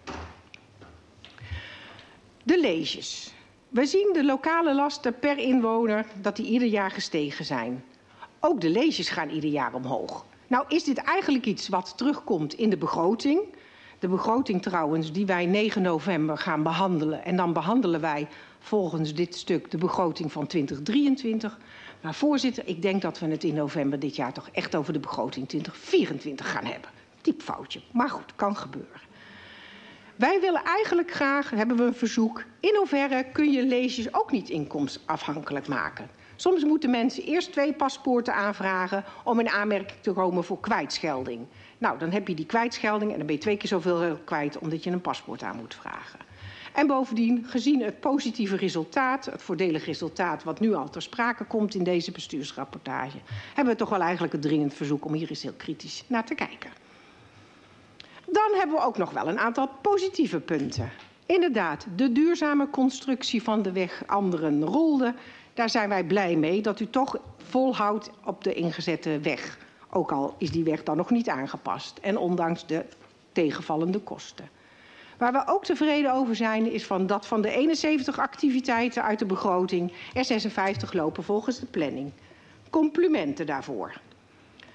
Speaker 13: De leges. We zien de lokale lasten per inwoner dat die ieder jaar gestegen zijn. Ook de leges gaan ieder jaar omhoog. Nou is dit eigenlijk iets wat terugkomt in de begroting. De begroting trouwens die wij negen november gaan behandelen. En dan behandelen wij volgens dit stuk de begroting van twintig drieëntwintig. Maar voorzitter, ik denk dat we het in november dit jaar toch echt over de begroting twintig vierentwintig gaan hebben. Typfoutje, maar goed, kan gebeuren. Wij willen eigenlijk graag, hebben we een verzoek, in hoeverre kun je leges ook niet inkomensafhankelijk maken. Soms moeten mensen eerst twee paspoorten aanvragen om in aanmerking te komen voor kwijtschelding. Nou, dan heb je die kwijtschelding en dan ben je twee keer zoveel kwijt omdat je een paspoort aan moet vragen. En bovendien, gezien het positieve resultaat, het voordelig resultaat wat nu al ter sprake komt in deze bestuursrapportage, hebben we toch wel eigenlijk een dringend verzoek om hier eens heel kritisch naar te kijken. Dan hebben we ook nog wel een aantal positieve punten. Inderdaad, de duurzame constructie van de weg Anderen-Rolde, daar zijn wij blij mee dat u toch volhoudt op de ingezette weg. Ook al is die weg dan nog niet aangepast en ondanks de tegenvallende kosten. Waar we ook tevreden over zijn is van dat van de eenenzeventig activiteiten uit de begroting er zesenvijftig lopen volgens de planning. Complimenten daarvoor.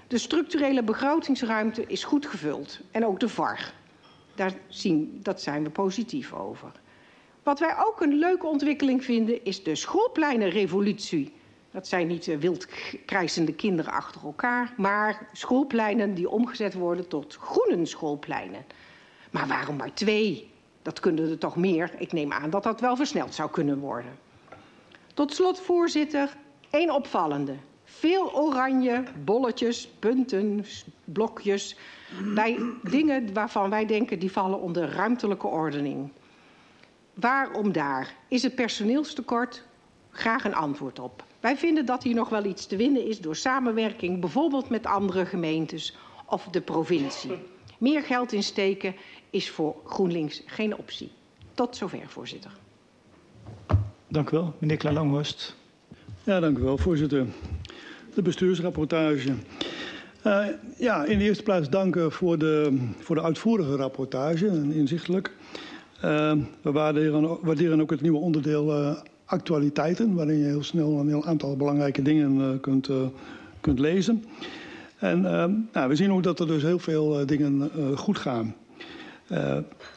Speaker 13: De structurele begrotingsruimte is goed gevuld. En ook de V A R. Daar zien, dat zijn we positief over. Wat wij ook een leuke ontwikkeling vinden is de schoolpleinenrevolutie. Dat zijn niet uh, wild krijsende kinderen achter elkaar, maar schoolpleinen die omgezet worden tot groene schoolpleinen. Maar waarom maar twee? Dat kunnen er toch meer? Ik neem aan dat dat wel versneld zou kunnen worden. Tot slot, voorzitter, één opvallende. Veel oranje, bolletjes, punten, blokjes. Bij dingen waarvan wij denken die vallen onder ruimtelijke ordening. Waarom daar? Is het personeelstekort? Graag een antwoord op. Wij vinden dat hier nog wel iets te winnen is door samenwerking, bijvoorbeeld met andere gemeentes of de provincie. Meer geld insteken is voor GroenLinks geen optie. Tot zover, voorzitter.
Speaker 10: Dank u wel. Meneer Klein-Langhorst.
Speaker 14: Ja, dank u wel, voorzitter. De bestuursrapportage. Uh, ja, in de eerste plaats danken voor de, voor de uitvoerige rapportage en inzichtelijk. Uh, we waarderen, waarderen ook het nieuwe onderdeel uh, actualiteiten, waarin je heel snel een heel aantal belangrijke dingen uh, kunt, uh, kunt lezen. En uh, nou, we zien ook dat er dus heel veel uh, dingen uh, goed gaan. Uh,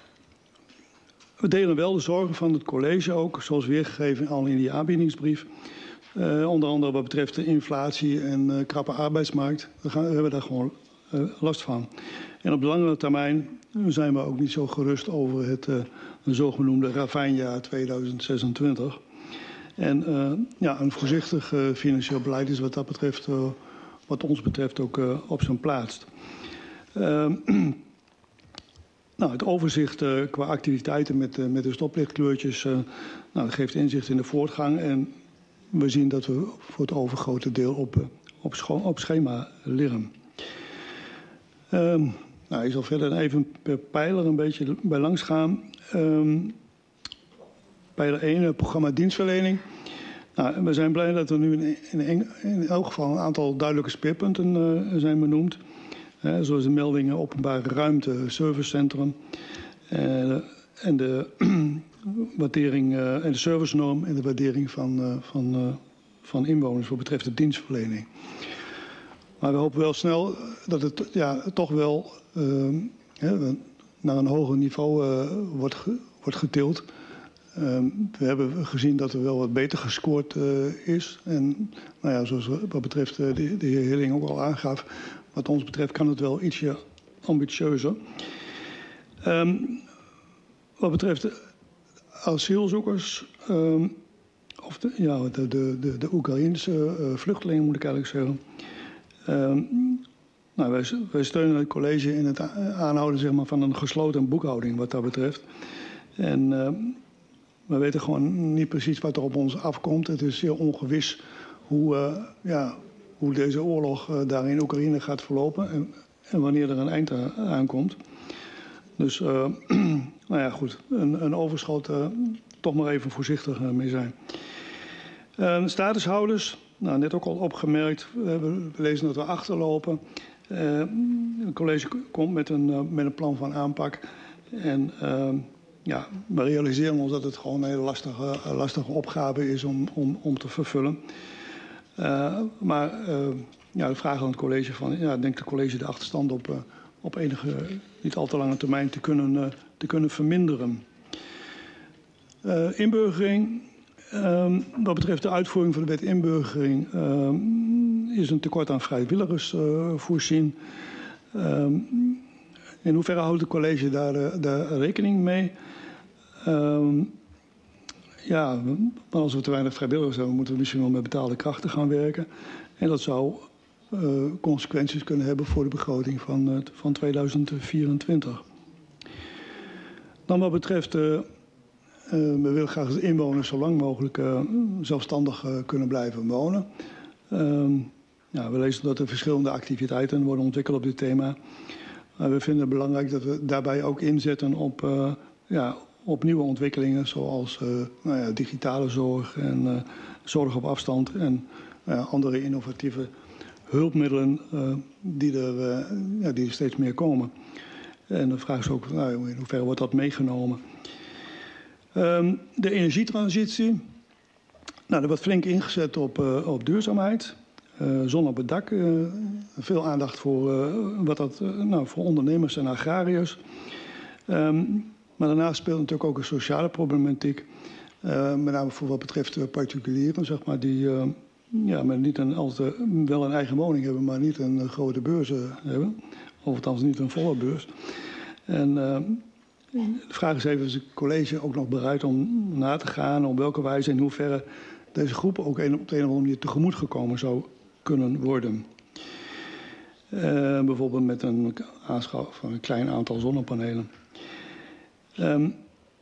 Speaker 14: we delen wel de zorgen van het college ook, zoals weergegeven al in die aanbiedingsbrief. Uh, onder andere wat betreft de inflatie en uh, krappe arbeidsmarkt. We, gaan, we hebben daar gewoon uh, last van. En op de langere termijn zijn we ook niet zo gerust over het uh, zogenoemde ravijnjaar tweeduizend zesentwintig. En uh, ja, een voorzichtig uh, financieel beleid is wat dat betreft, uh, wat ons betreft ook uh, op zijn plaats. Uh, nou, het overzicht uh, qua activiteiten met, uh, met de stoplichtkleurtjes uh, nou, dat geeft inzicht in de voortgang. En we zien dat we voor het overgrote deel op, uh, op, op schema liggen. Um, nou, ik zal verder even per pijler een beetje bij langs gaan. Um, pijler één, het programma dienstverlening. Nou, we zijn blij dat er nu in, in, in elk geval een aantal duidelijke speerpunten uh, zijn benoemd. Uh, zoals de meldingen openbare ruimte, servicecentrum. Uh, en de waardering uh, en de servicenorm en de waardering van, uh, van, uh, van inwoners wat betreft de dienstverlening. Maar we hopen wel snel dat het ja, toch wel uh, hè, naar een hoger niveau uh, wordt, ge, wordt getild. Uh, we hebben gezien dat er wel wat beter gescoord uh, is. En nou ja, zoals wat betreft uh, de, de heer Hilling ook al aangaf, wat ons betreft kan het wel ietsje ambitieuzer. Um, wat betreft de asielzoekers, um, of de, ja, de, de, de, de Oekraïense uh, vluchtelingen moet ik eigenlijk zeggen. Um, nou, wij, wij steunen het college in het aanhouden zeg maar, van een gesloten boekhouding wat dat betreft. En uh, we weten gewoon niet precies wat er op ons afkomt. Het is zeer ongewis hoe, uh, ja, hoe deze oorlog uh, daar in Oekraïne gaat verlopen en, en wanneer er een eind aankomt. Dus uh, nou ja, goed, een, een overschot, uh, toch maar even voorzichtig uh, mee zijn. Uh, statushouders, nou, net ook al opgemerkt, uh, we lezen dat we achterlopen. Uh, het college komt met een, uh, met een plan van aanpak. En uh, ja, we realiseren ons dat het gewoon een hele lastige, uh, lastige opgave is om, om, om te vervullen. Uh, maar uh, ja, de vraag aan het college van, ja, denkt het college de achterstand op, uh, op enige niet al te lange termijn te kunnen, uh, te kunnen verminderen. Uh, inburgering. Um, wat betreft de uitvoering van de wet inburgering um, is een tekort aan vrijwilligers uh, voorzien. Um, in hoeverre houdt het college daar, uh, daar rekening mee? Um, ja, maar als we te weinig vrijwilligers hebben, moeten we misschien wel met betaalde krachten gaan werken. En dat zou uh, consequenties kunnen hebben voor de begroting van, uh, van tweeduizend vierentwintig. Dan wat betreft uh, Uh, we willen graag dat inwoners zo lang mogelijk uh, zelfstandig uh, kunnen blijven wonen. Uh, ja, we lezen dat er verschillende activiteiten worden ontwikkeld op dit thema. Uh, we vinden het belangrijk dat we daarbij ook inzetten op, uh, ja, op nieuwe ontwikkelingen zoals uh, nou ja, digitale zorg en uh, zorg op afstand en uh, andere innovatieve hulpmiddelen uh, die, er, uh, ja, die er steeds meer komen. En de vraag is ook nou, in hoeverre wordt dat meegenomen. Um, de energietransitie. Nou, er wordt flink ingezet op, uh, op duurzaamheid. Uh, zon op het dak, uh, veel aandacht voor, uh, wat dat, uh, nou, voor ondernemers en agrariërs. Um, maar daarnaast speelt natuurlijk ook een sociale problematiek. Uh, met name voor wat betreft uh, particulieren, zeg maar, die uh, ja, maar niet een, als de, wel een eigen woning hebben, maar niet een uh, grote beurs uh, hebben. Of althans niet een volle beurs. En uh, de vraag is even, is het college ook nog bereid om na te gaan op welke wijze en in hoeverre deze groepen ook een, op de een of andere manier tegemoet gekomen zou kunnen worden. Uh, bijvoorbeeld met een aanschaf van een klein aantal zonnepanelen. Um,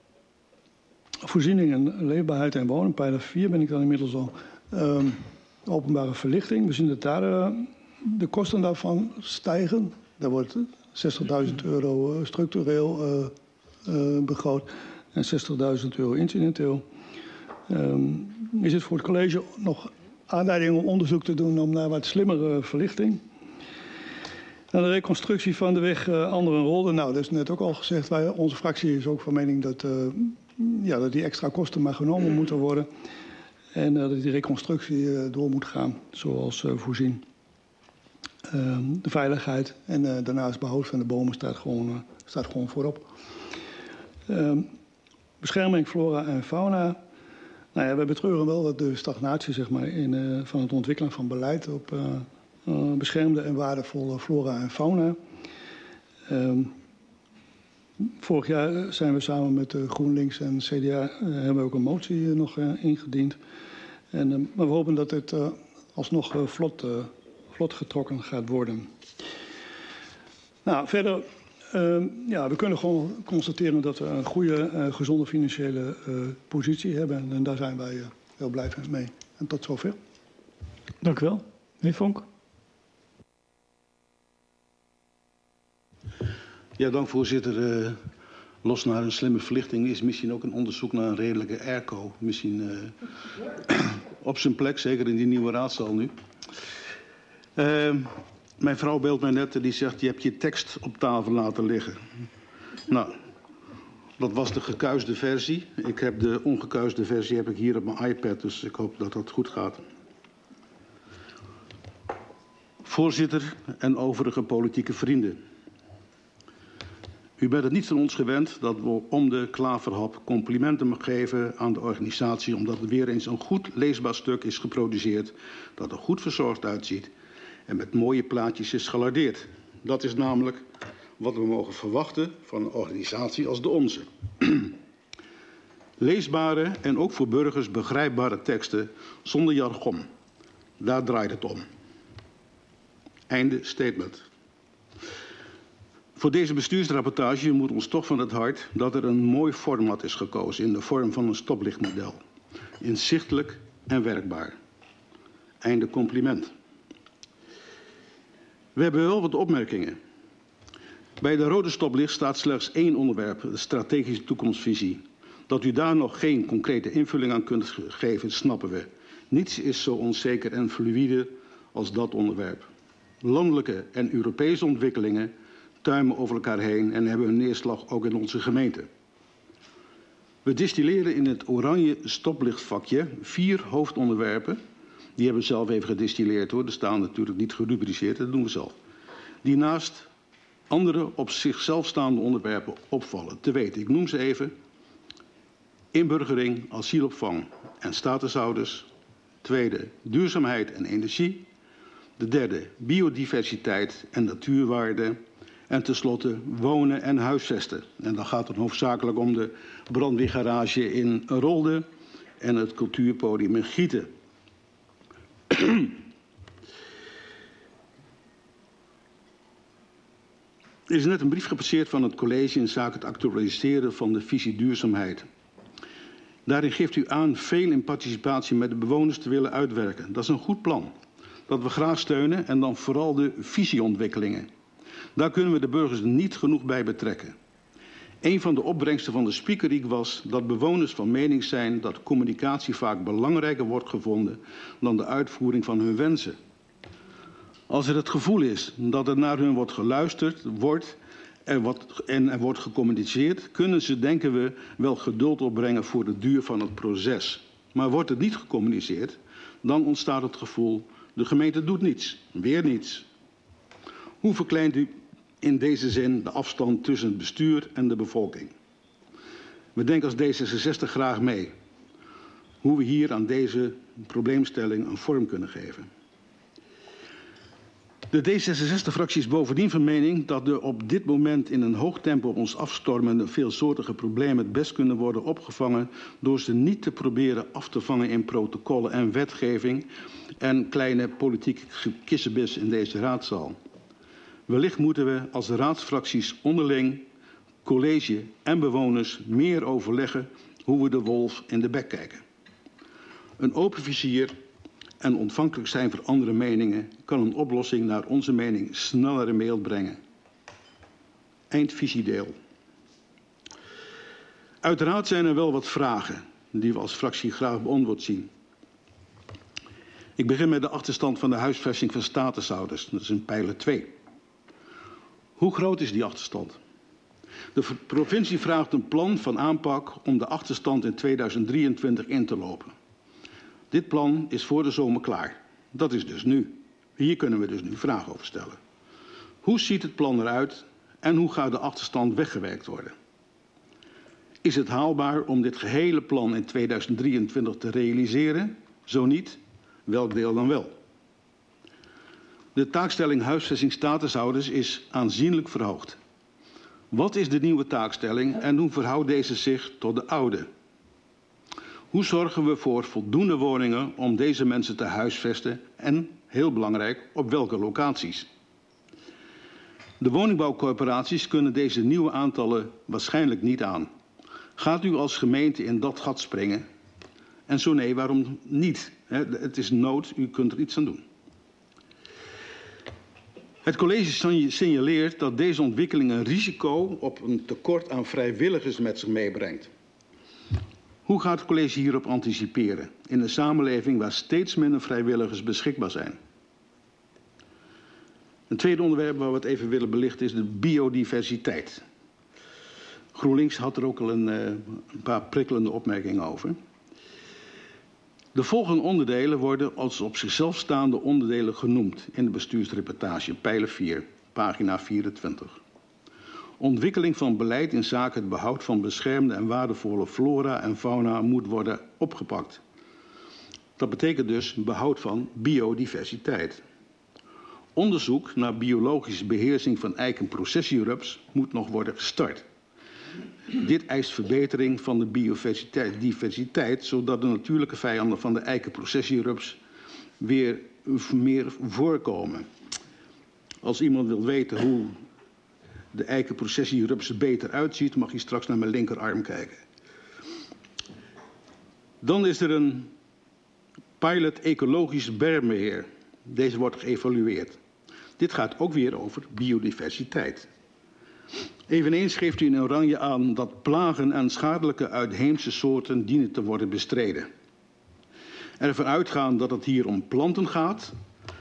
Speaker 14: voorzieningen, leefbaarheid en wonen, pijler vier ben ik dan inmiddels al. Um, openbare verlichting, we zien dat daar uh, de kosten daarvan stijgen. Daar wordt zestigduizend euro structureel uh, uh, begroot en zestigduizend euro incidenteel. Um, is het voor het college nog aanleiding om onderzoek te doen om naar wat slimmere verlichting? En de reconstructie van de weg uh, Anderen-Rolde. Nou, dat is net ook al gezegd. Wij, onze fractie is ook van mening dat, uh, ja, dat die extra kosten maar genomen moeten worden. En uh, dat die reconstructie uh, door moet gaan, zoals uh, voorzien. Uh, de veiligheid en uh, daarnaast behoud van de bomen staat gewoon, uh, staat gewoon voorop. Uh, bescherming flora en fauna. Nou ja, wij betreuren wel dat de stagnatie, zeg maar, in, uh, van het ontwikkelen van beleid op uh, uh, beschermde en waardevolle flora en fauna. Uh, vorig jaar zijn we samen met uh, GroenLinks en C D A uh, hebben we ook een motie uh, nog uh, ingediend. En, uh, maar we hopen dat dit uh, alsnog uh, vlot, uh, vlot getrokken gaat worden. Nou, verder. Uh, ja, we kunnen gewoon constateren dat we een goede, uh, gezonde financiële uh, positie hebben. En daar zijn wij uh, heel blij mee. En tot zover.
Speaker 10: Dank u wel. Meneer Vonk.
Speaker 9: Ja, dank voorzitter. Uh, los naar een slimme verlichting is misschien ook een onderzoek naar een redelijke airco. Misschien uh, op zijn plek, zeker in die nieuwe raadzaal nu. Uh, Mijn vrouw beeldt mij net en die zegt, je hebt je tekst op tafel laten liggen. Nou, dat was de gekuisde versie. Ik heb de ongekuisde versie heb ik hier op mijn iPad, dus ik hoop dat dat goed gaat. Voorzitter en overige politieke vrienden. U bent het niet van ons gewend dat we om de klaverhap complimenten mag geven aan de organisatie, omdat er weer eens een goed leesbaar stuk is geproduceerd, dat er goed verzorgd uitziet en met mooie plaatjes is gelardeerd. Dat is namelijk wat we mogen verwachten van een organisatie als de onze. Leesbare en ook voor burgers begrijpbare teksten zonder jargon. Daar draait het om. Einde statement. Voor deze bestuursrapportage moet ons toch van het hart dat er een mooi format is gekozen in de vorm van een stoplichtmodel. Inzichtelijk en werkbaar. Einde compliment. We hebben wel wat opmerkingen. Bij de rode stoplicht staat slechts één onderwerp, de strategische toekomstvisie. Dat u daar nog geen concrete invulling aan kunt geven, snappen we. Niets is zo onzeker en fluïde als dat onderwerp. Landelijke en Europese ontwikkelingen tuimen over elkaar heen en hebben een neerslag ook in onze gemeente. We distilleren in het oranje stoplichtvakje vier hoofdonderwerpen. Die hebben we zelf even gedistilleerd hoor, die staan natuurlijk niet gerubriceerd, dat doen we zelf. Die naast andere op zichzelf staande onderwerpen opvallen. Te weten, ik noem ze even. Inburgering, asielopvang en statushouders. Tweede, duurzaamheid en energie. De derde, biodiversiteit en natuurwaarde. En tenslotte wonen en huisvesten. En dan gaat het hoofdzakelijk om de brandweergarage in Rolde en het cultuurpodium in Gieten. Er is net een brief gepasseerd van het college in zaken het actualiseren van de visie duurzaamheid. Daarin geeft u aan veel in participatie met de bewoners te willen uitwerken. Dat is een goed plan, dat we graag steunen en dan vooral de visieontwikkelingen. Daar kunnen we de burgers niet genoeg bij betrekken. Een van de opbrengsten van de speakerweek was dat bewoners van mening zijn dat communicatie vaak belangrijker wordt gevonden dan de uitvoering van hun wensen. Als er het gevoel is dat er naar hun wordt geluisterd wordt er wat, en er wordt gecommuniceerd, kunnen ze, denken we, wel geduld opbrengen voor de duur van het proces. Maar wordt het niet gecommuniceerd, dan ontstaat het gevoel De gemeente doet niets, weer niets. Hoe verkleint u in deze zin de afstand tussen het bestuur en de bevolking? We denken als D zesenzestig graag mee hoe we hier aan deze probleemstelling een vorm kunnen geven. De D zesenzestig-fractie is bovendien van mening dat de op dit moment in een hoog tempo op ons afstormende veelsoortige problemen het best kunnen worden opgevangen door ze niet te proberen af te vangen in protocollen en wetgeving en kleine politieke kissebis in deze raadzaal. Wellicht moeten we als raadsfracties onderling, college en bewoners meer overleggen hoe we de wolf in de bek kijken. Een open vizier en ontvankelijk zijn voor andere meningen kan een oplossing naar onze mening sneller in beeld brengen. Eindvisiedeel. Uiteraard zijn er wel wat vragen die we als fractie graag beantwoord zien. Ik begin met de achterstand van de huisvesting van statushouders. Dat is in pijler twee. Hoe groot is die achterstand? De provincie vraagt een plan van aanpak om de achterstand in tweeduizend drieëntwintig in te lopen. Dit plan is voor de zomer klaar. Dat is dus nu. Hier kunnen we dus nu vragen over stellen. Hoe ziet het plan eruit en hoe gaat de achterstand weggewerkt worden? Is het haalbaar om dit gehele plan in tweeduizend drieëntwintig te realiseren? Zo niet, welk deel dan wel? De taakstelling huisvesting statushouders is aanzienlijk verhoogd. Wat is de nieuwe taakstelling en hoe verhoudt deze zich tot de oude? Hoe zorgen we voor voldoende woningen om deze mensen te huisvesten en, heel belangrijk, op welke locaties? De woningbouwcorporaties kunnen deze nieuwe aantallen waarschijnlijk niet aan. Gaat u als gemeente in dat gat springen? En zo nee, waarom niet? Het is nood, u kunt er iets aan doen. Het college signaleert dat deze ontwikkeling een risico op een tekort aan vrijwilligers met zich meebrengt. Hoe gaat het college hierop anticiperen in een samenleving waar steeds minder vrijwilligers beschikbaar zijn? Een tweede onderwerp waar we het even willen belichten is de biodiversiteit. GroenLinks had er ook al een, een paar prikkelende opmerkingen over. De volgende onderdelen worden als op zichzelf staande onderdelen genoemd in de bestuursreportage, pijler vier, pagina vierentwintig. Ontwikkeling van beleid in zaken het behoud van beschermde en waardevolle flora en fauna moet worden opgepakt. Dat betekent dus behoud van biodiversiteit. Onderzoek naar biologische beheersing van eikenprocessierups moet nog worden gestart. Dit eist verbetering van de biodiversiteit, zodat de natuurlijke vijanden van de eikenprocessierups weer meer voorkomen. Als iemand wil weten hoe de eikenprocessierups er beter uitziet, mag je straks naar mijn linkerarm kijken. Dan is er een pilot ecologisch bermbeheer. Deze wordt geëvalueerd. Dit gaat ook weer over biodiversiteit. Eveneens geeft u in oranje aan dat plagen en schadelijke uitheemse soorten dienen te worden bestreden. Ervan uitgaan dat het hier om planten gaat,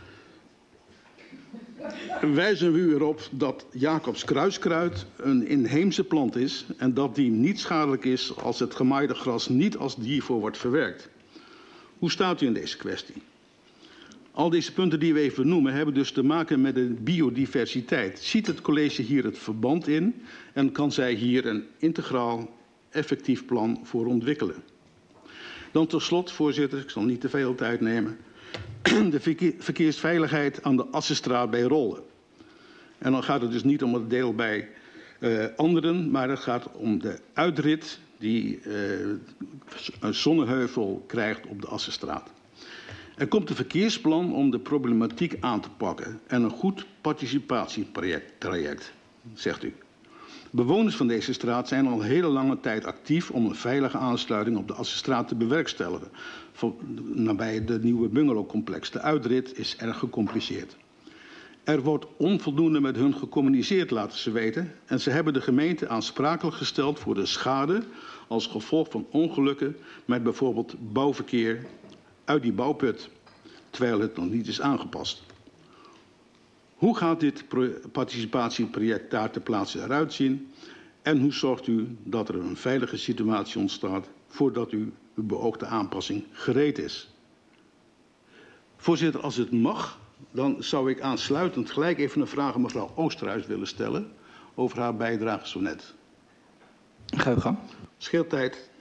Speaker 9: wijzen we u erop dat Jacobs kruiskruid een inheemse plant is en dat die niet schadelijk is als het gemaaide gras niet als diervoer wordt verwerkt. Hoe staat u in deze kwestie? Al deze punten die we even noemen hebben dus te maken met de biodiversiteit. Ziet het college hier het verband in en kan zij hier een integraal effectief plan voor ontwikkelen? Dan tot slot, voorzitter, ik zal niet te veel tijd nemen, de verkeersveiligheid aan de Assenstraat bij Rolde. En dan gaat het dus niet om het deel bij uh, anderen, maar het gaat om de uitrit die uh, een Zonneheuvel krijgt op de Assenstraat. Er komt een verkeersplan om de problematiek aan te pakken en een goed participatietraject, zegt u. Bewoners van deze straat zijn al een hele lange tijd actief om een veilige aansluiting op de Assenstraat te bewerkstelligen, nabij de nieuwe bungalowcomplex. De uitrit is erg gecompliceerd. Er wordt onvoldoende met hun gecommuniceerd, laten ze weten, en ze hebben de gemeente aansprakelijk gesteld voor de schade als gevolg van ongelukken met bijvoorbeeld bouwverkeer uit die bouwput, terwijl het nog niet is aangepast. Hoe gaat dit participatieproject daar ter plaatse eruit zien? En hoe zorgt u dat er een veilige situatie ontstaat voordat u uw beoogde aanpassing gereed is? Voorzitter, als het mag, dan zou ik aansluitend gelijk even een vraag aan mevrouw Oosterhuis willen stellen over haar bijdrage zo net.
Speaker 10: Ga uw gang.
Speaker 9: Scheelt tijd.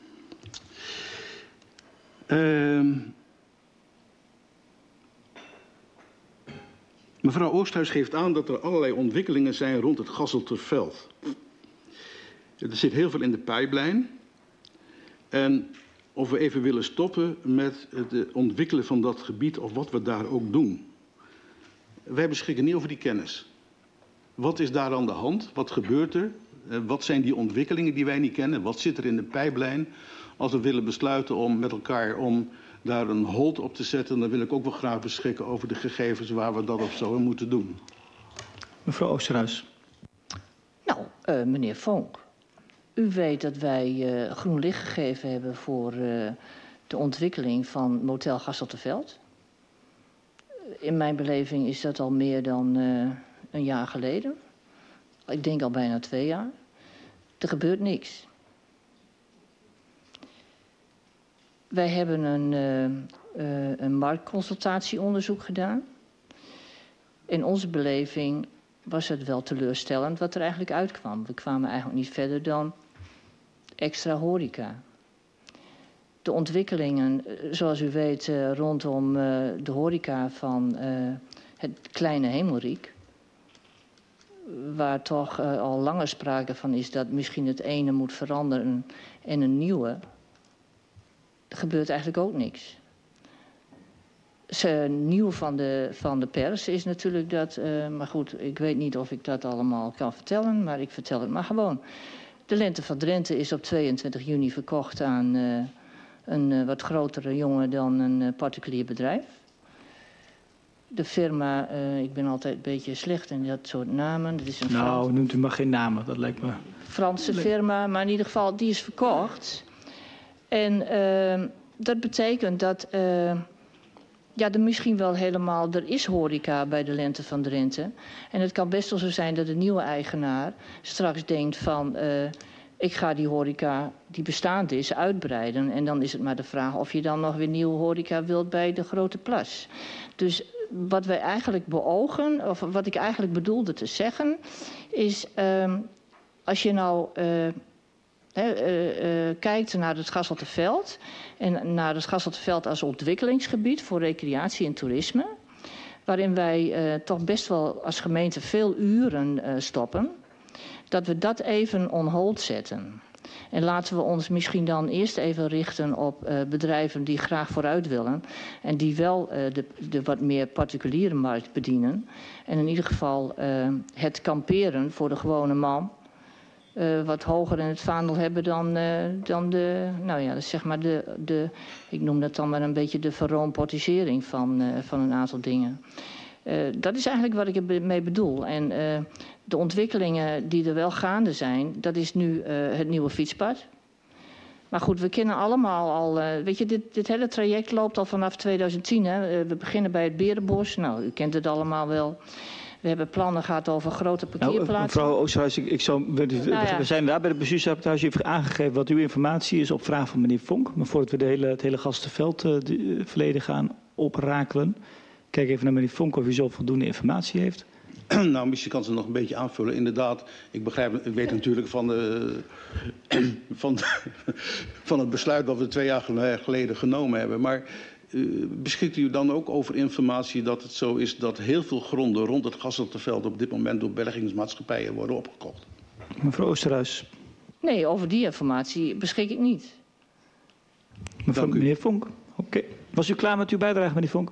Speaker 9: Uh, mevrouw Oosterhuis geeft aan dat er allerlei ontwikkelingen zijn rond het Gasselterveld. Er zit heel veel in de pijplijn. En of we even willen stoppen met het ontwikkelen van dat gebied of wat we daar ook doen. Wij beschikken niet over die kennis. Wat is daar aan de hand? Wat gebeurt er? Wat zijn die ontwikkelingen die wij niet kennen? Wat zit er in de pijplijn? Als we willen besluiten om met elkaar om daar een hold op te zetten, dan wil ik ook wel graag beschikken over de gegevens waar we dat op zouden moeten doen.
Speaker 10: Mevrouw Oosterhuis.
Speaker 2: Nou, uh, meneer Vonk. U weet dat wij uh, groen licht gegeven hebben voor uh, de ontwikkeling van Motel Gasselterveld. In mijn beleving is dat al meer dan uh, een jaar geleden. Ik denk al bijna twee jaar. Er gebeurt niks. Wij hebben een, uh, uh, een marktconsultatieonderzoek gedaan. In onze beleving was het wel teleurstellend wat er eigenlijk uitkwam. We kwamen eigenlijk niet verder dan extra horeca. De ontwikkelingen, zoals u weet, uh, rondom uh, de horeca van uh, het kleine Hemelriek, waar toch uh, al langer sprake van is dat misschien het ene moet veranderen en een nieuwe, er gebeurt eigenlijk ook niks. Uh, nieuw van de, van de pers is natuurlijk dat, uh, maar goed, ik weet niet of ik dat allemaal kan vertellen, maar ik vertel het maar gewoon. De Lente van Drenthe is op tweeëntwintig juni verkocht aan uh, een uh, wat grotere jongen dan een uh, particulier bedrijf. De firma, uh, ik ben altijd een beetje slecht in dat soort namen. Dat is een
Speaker 10: nou,
Speaker 2: Frans...
Speaker 10: noemt u maar geen namen, dat lijkt me...
Speaker 2: Franse firma, maar in ieder geval, die is verkocht. En uh, dat betekent dat... Uh, Ja, er misschien wel helemaal, er is horeca bij de Lente van Drenthe. En het kan best wel zo zijn dat de nieuwe eigenaar straks denkt van... Uh, ik ga die horeca die bestaand is uitbreiden. En dan is het maar de vraag of je dan nog weer nieuwe horeca wilt bij de Grote Plas. Dus wat wij eigenlijk beogen, of wat ik eigenlijk bedoelde te zeggen... is um, als je nou... Uh, He, uh, uh, kijkt naar het Gasselterveld en naar het Gasselterveld als ontwikkelingsgebied voor recreatie en toerisme, waarin wij uh, toch best wel als gemeente veel uren uh, stoppen, dat we dat even on hold zetten. En laten we ons misschien dan eerst even richten op uh, bedrijven die graag vooruit willen en die wel uh, de, de wat meer particuliere markt bedienen. En in ieder geval uh, het kamperen voor de gewone man Uh, wat hoger in het vaandel hebben dan, uh, dan de, nou ja, zeg maar de, de, ik noem dat dan maar een beetje de verroomportisering van, uh, van een aantal dingen. Uh, dat is eigenlijk wat ik ermee bedoel. En uh, de ontwikkelingen die er wel gaande zijn, dat is nu uh, het nieuwe fietspad. Maar goed, we kennen allemaal al, uh, weet je, dit, dit hele traject loopt al vanaf tweeduizend tien. Hè? Uh, we beginnen bij het Berenbos, nou, u kent het allemaal wel. We hebben plannen gehad over grote parkeerplaatsen.
Speaker 10: Nou, mevrouw Oosterhuis, ik, ik zou, we, nou ja. we zijn daar bij de bestuursrapportage heeft aangegeven wat uw informatie is op vraag van meneer Vonk. Maar voordat we de hele, het hele Gastelveld uh, uh, verleden gaan oprakelen, kijk even naar meneer Vonk of u zo voldoende informatie heeft.
Speaker 9: Nou, misschien kan ze nog een beetje aanvullen. Inderdaad, ik begrijp, ik weet natuurlijk van, de, van, van het besluit dat we twee jaar geleden genomen hebben. Maar uh, beschikt u dan ook over informatie dat het zo is dat heel veel gronden rond het Gastelterveld op dit moment door bergingsmaatschappijen worden opgekocht?
Speaker 10: Mevrouw Oosterhuis.
Speaker 2: Nee, over die informatie beschik ik niet.
Speaker 10: Mevrouw, meneer Vonk. Oké. Okay. Was u klaar met uw bijdrage, meneer Vonk?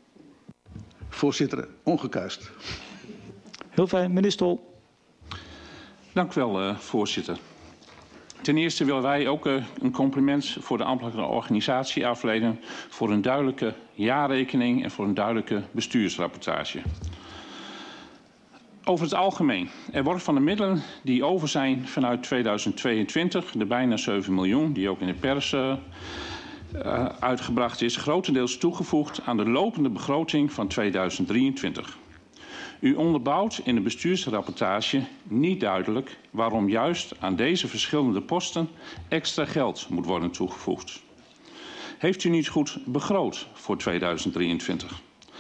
Speaker 9: Voorzitter, ongekuist.
Speaker 10: Heel fijn. Meneer Stol.
Speaker 15: Dank u wel, uh, voorzitter. Ten eerste willen wij ook uh, een compliment voor de ambtelijke organisatie afleveren voor een duidelijke jaarrekening en voor een duidelijke bestuursrapportage. Over het algemeen. Er wordt van de middelen die over zijn vanuit tweeduizend tweeëntwintig, de bijna zeven miljoen, die ook in de pers uh, uh, uitgebracht is, grotendeels toegevoegd aan de lopende begroting van tweeduizend drieëntwintig. U onderbouwt in de bestuursrapportage niet duidelijk waarom juist aan deze verschillende posten extra geld moet worden toegevoegd. Heeft u niet goed begroot voor tweeduizend drieëntwintig?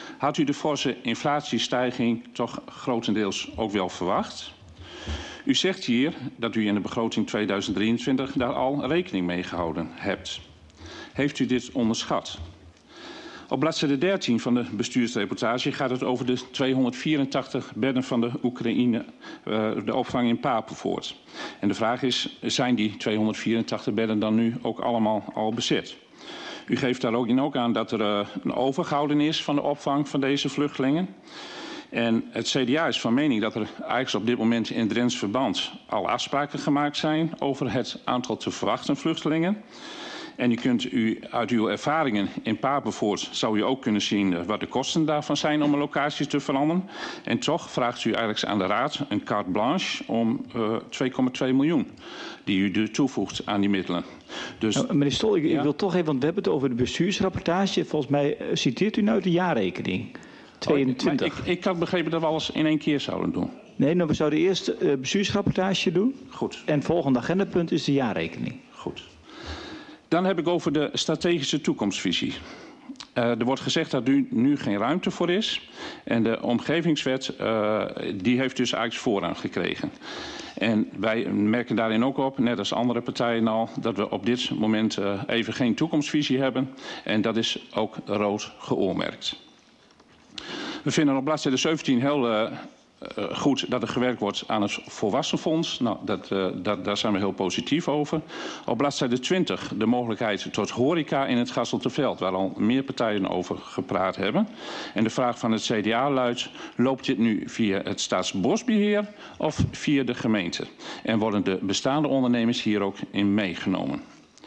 Speaker 15: Had u de forse inflatiestijging toch grotendeels ook wel verwacht? U zegt hier dat u in de begroting tweeduizend drieëntwintig daar al rekening mee gehouden hebt. Heeft u dit onderschat? Op bladzijde dertien van de bestuursreportage gaat het over de tweehonderdvierentachtig bedden van de Oekraïne, uh, de opvang in Papenvoort. En de vraag is, zijn die tweehonderdvierentachtig bedden dan nu ook allemaal al bezet? U geeft daar ook in ook aan dat er uh, een overgehouden is van de opvang van deze vluchtelingen. En het C D A is van mening dat er eigenlijk op dit moment in Drents verband al afspraken gemaakt zijn over het aantal te verwachten vluchtelingen. En u kunt u uit uw ervaringen in Papenvoort zou u ook kunnen zien wat de kosten daarvan zijn om een locatie te veranderen. En toch vraagt u eigenlijk aan de Raad een carte blanche om uh, twee komma twee miljoen die u toevoegt aan die middelen. Dus,
Speaker 10: nou, meneer Stol, ik,
Speaker 15: ja?
Speaker 10: ik wil toch even, want we hebben het over de bestuursrapportage. Volgens mij uh, citeert u nou de jaarrekening. tweeëntwintig.
Speaker 15: Oh, ik, ik had begrepen dat we alles in één keer zouden doen.
Speaker 10: Nee, nou, we zouden eerst de uh, bestuursrapportage doen.
Speaker 15: Goed.
Speaker 10: En het volgende agendapunt is de jaarrekening.
Speaker 15: Goed. Dan heb ik over de strategische toekomstvisie. Uh, er wordt gezegd dat er nu geen ruimte voor is. En de omgevingswet uh, die heeft dus eigenlijk voorrang gekregen. En wij merken daarin ook op, net als andere partijen al, dat we op dit moment uh, even geen toekomstvisie hebben. En dat is ook rood geoormerkt. We vinden op bladzijde zeventien heel uh, uh, goed dat er gewerkt wordt aan het volwassenfonds. Nou, dat, uh, dat, daar zijn we heel positief over. Op bladzijde twintig de mogelijkheid tot horeca in het Gastelterveld, waar al meer partijen over gepraat hebben. En de vraag van het C D A luidt, loopt dit nu via het Staatsbosbeheer of via de gemeente? En worden de bestaande ondernemers hier ook in meegenomen?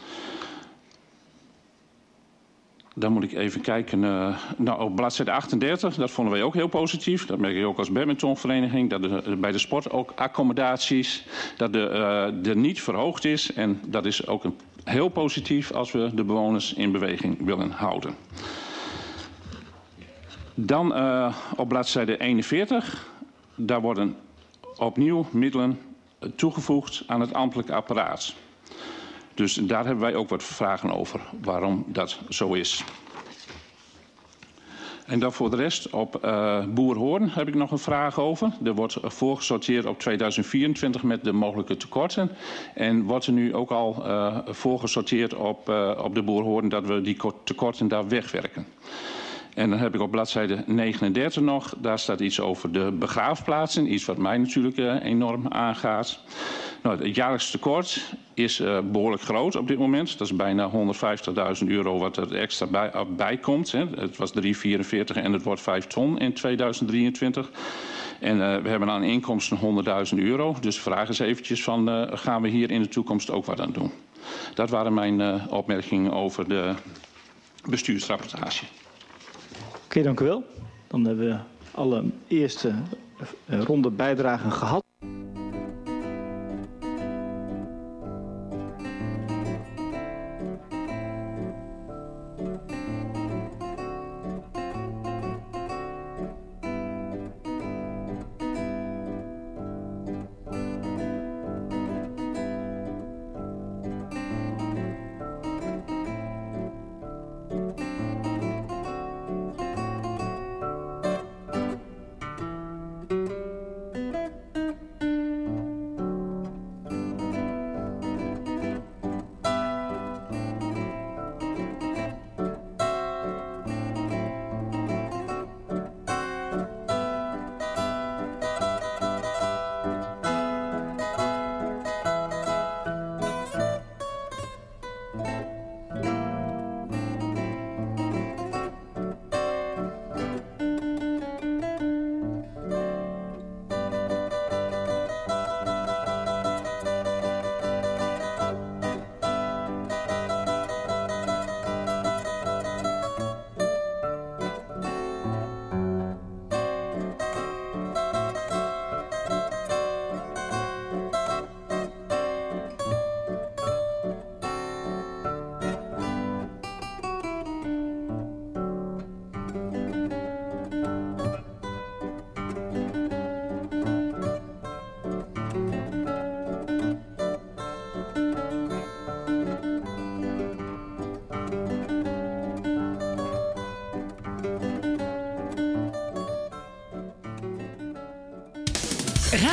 Speaker 15: Dan moet ik even kijken. Uh, nou, op bladzijde achtendertig, dat vonden wij ook heel positief. Dat merk ik ook als badmintonvereniging. Dat de, bij de sport ook accommodaties, dat de, uh, de niet verhoogd is. En dat is ook een, heel positief als we de bewoners in beweging willen houden. Dan uh, op bladzijde eenenveertig. Daar worden opnieuw middelen toegevoegd aan het ambtelijk apparaat. Dus daar hebben wij ook wat vragen over, waarom dat zo is. En dan voor de rest, op uh, Boerhoorn heb ik nog een vraag over. Er wordt voorgesorteerd op tweeduizend vierentwintig met de mogelijke tekorten. En wordt er nu ook al uh, voorgesorteerd op, uh, op de Boerhoorn dat we die tekorten daar wegwerken. En dan heb ik op bladzijde negenendertig nog, daar staat iets over de begraafplaatsen. Iets wat mij natuurlijk uh, enorm aangaat. Nou, het jaarlijks tekort is uh, behoorlijk groot op dit moment. Dat is bijna honderdvijftigduizend euro wat er extra bij, uh, bij komt. Hè. Het was drie komma vierenveertig en het wordt vijf ton in tweeduizend drieëntwintig. En uh, we hebben aan inkomsten honderdduizend euro. Dus de vraag is eventjes van, uh, gaan we hier in de toekomst ook wat aan doen? Dat waren mijn uh, opmerkingen over de bestuursrapportage.
Speaker 10: Oké, okay, dank u wel. Dan hebben we alle eerste uh, ronde bijdragen gehad.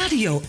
Speaker 1: Radio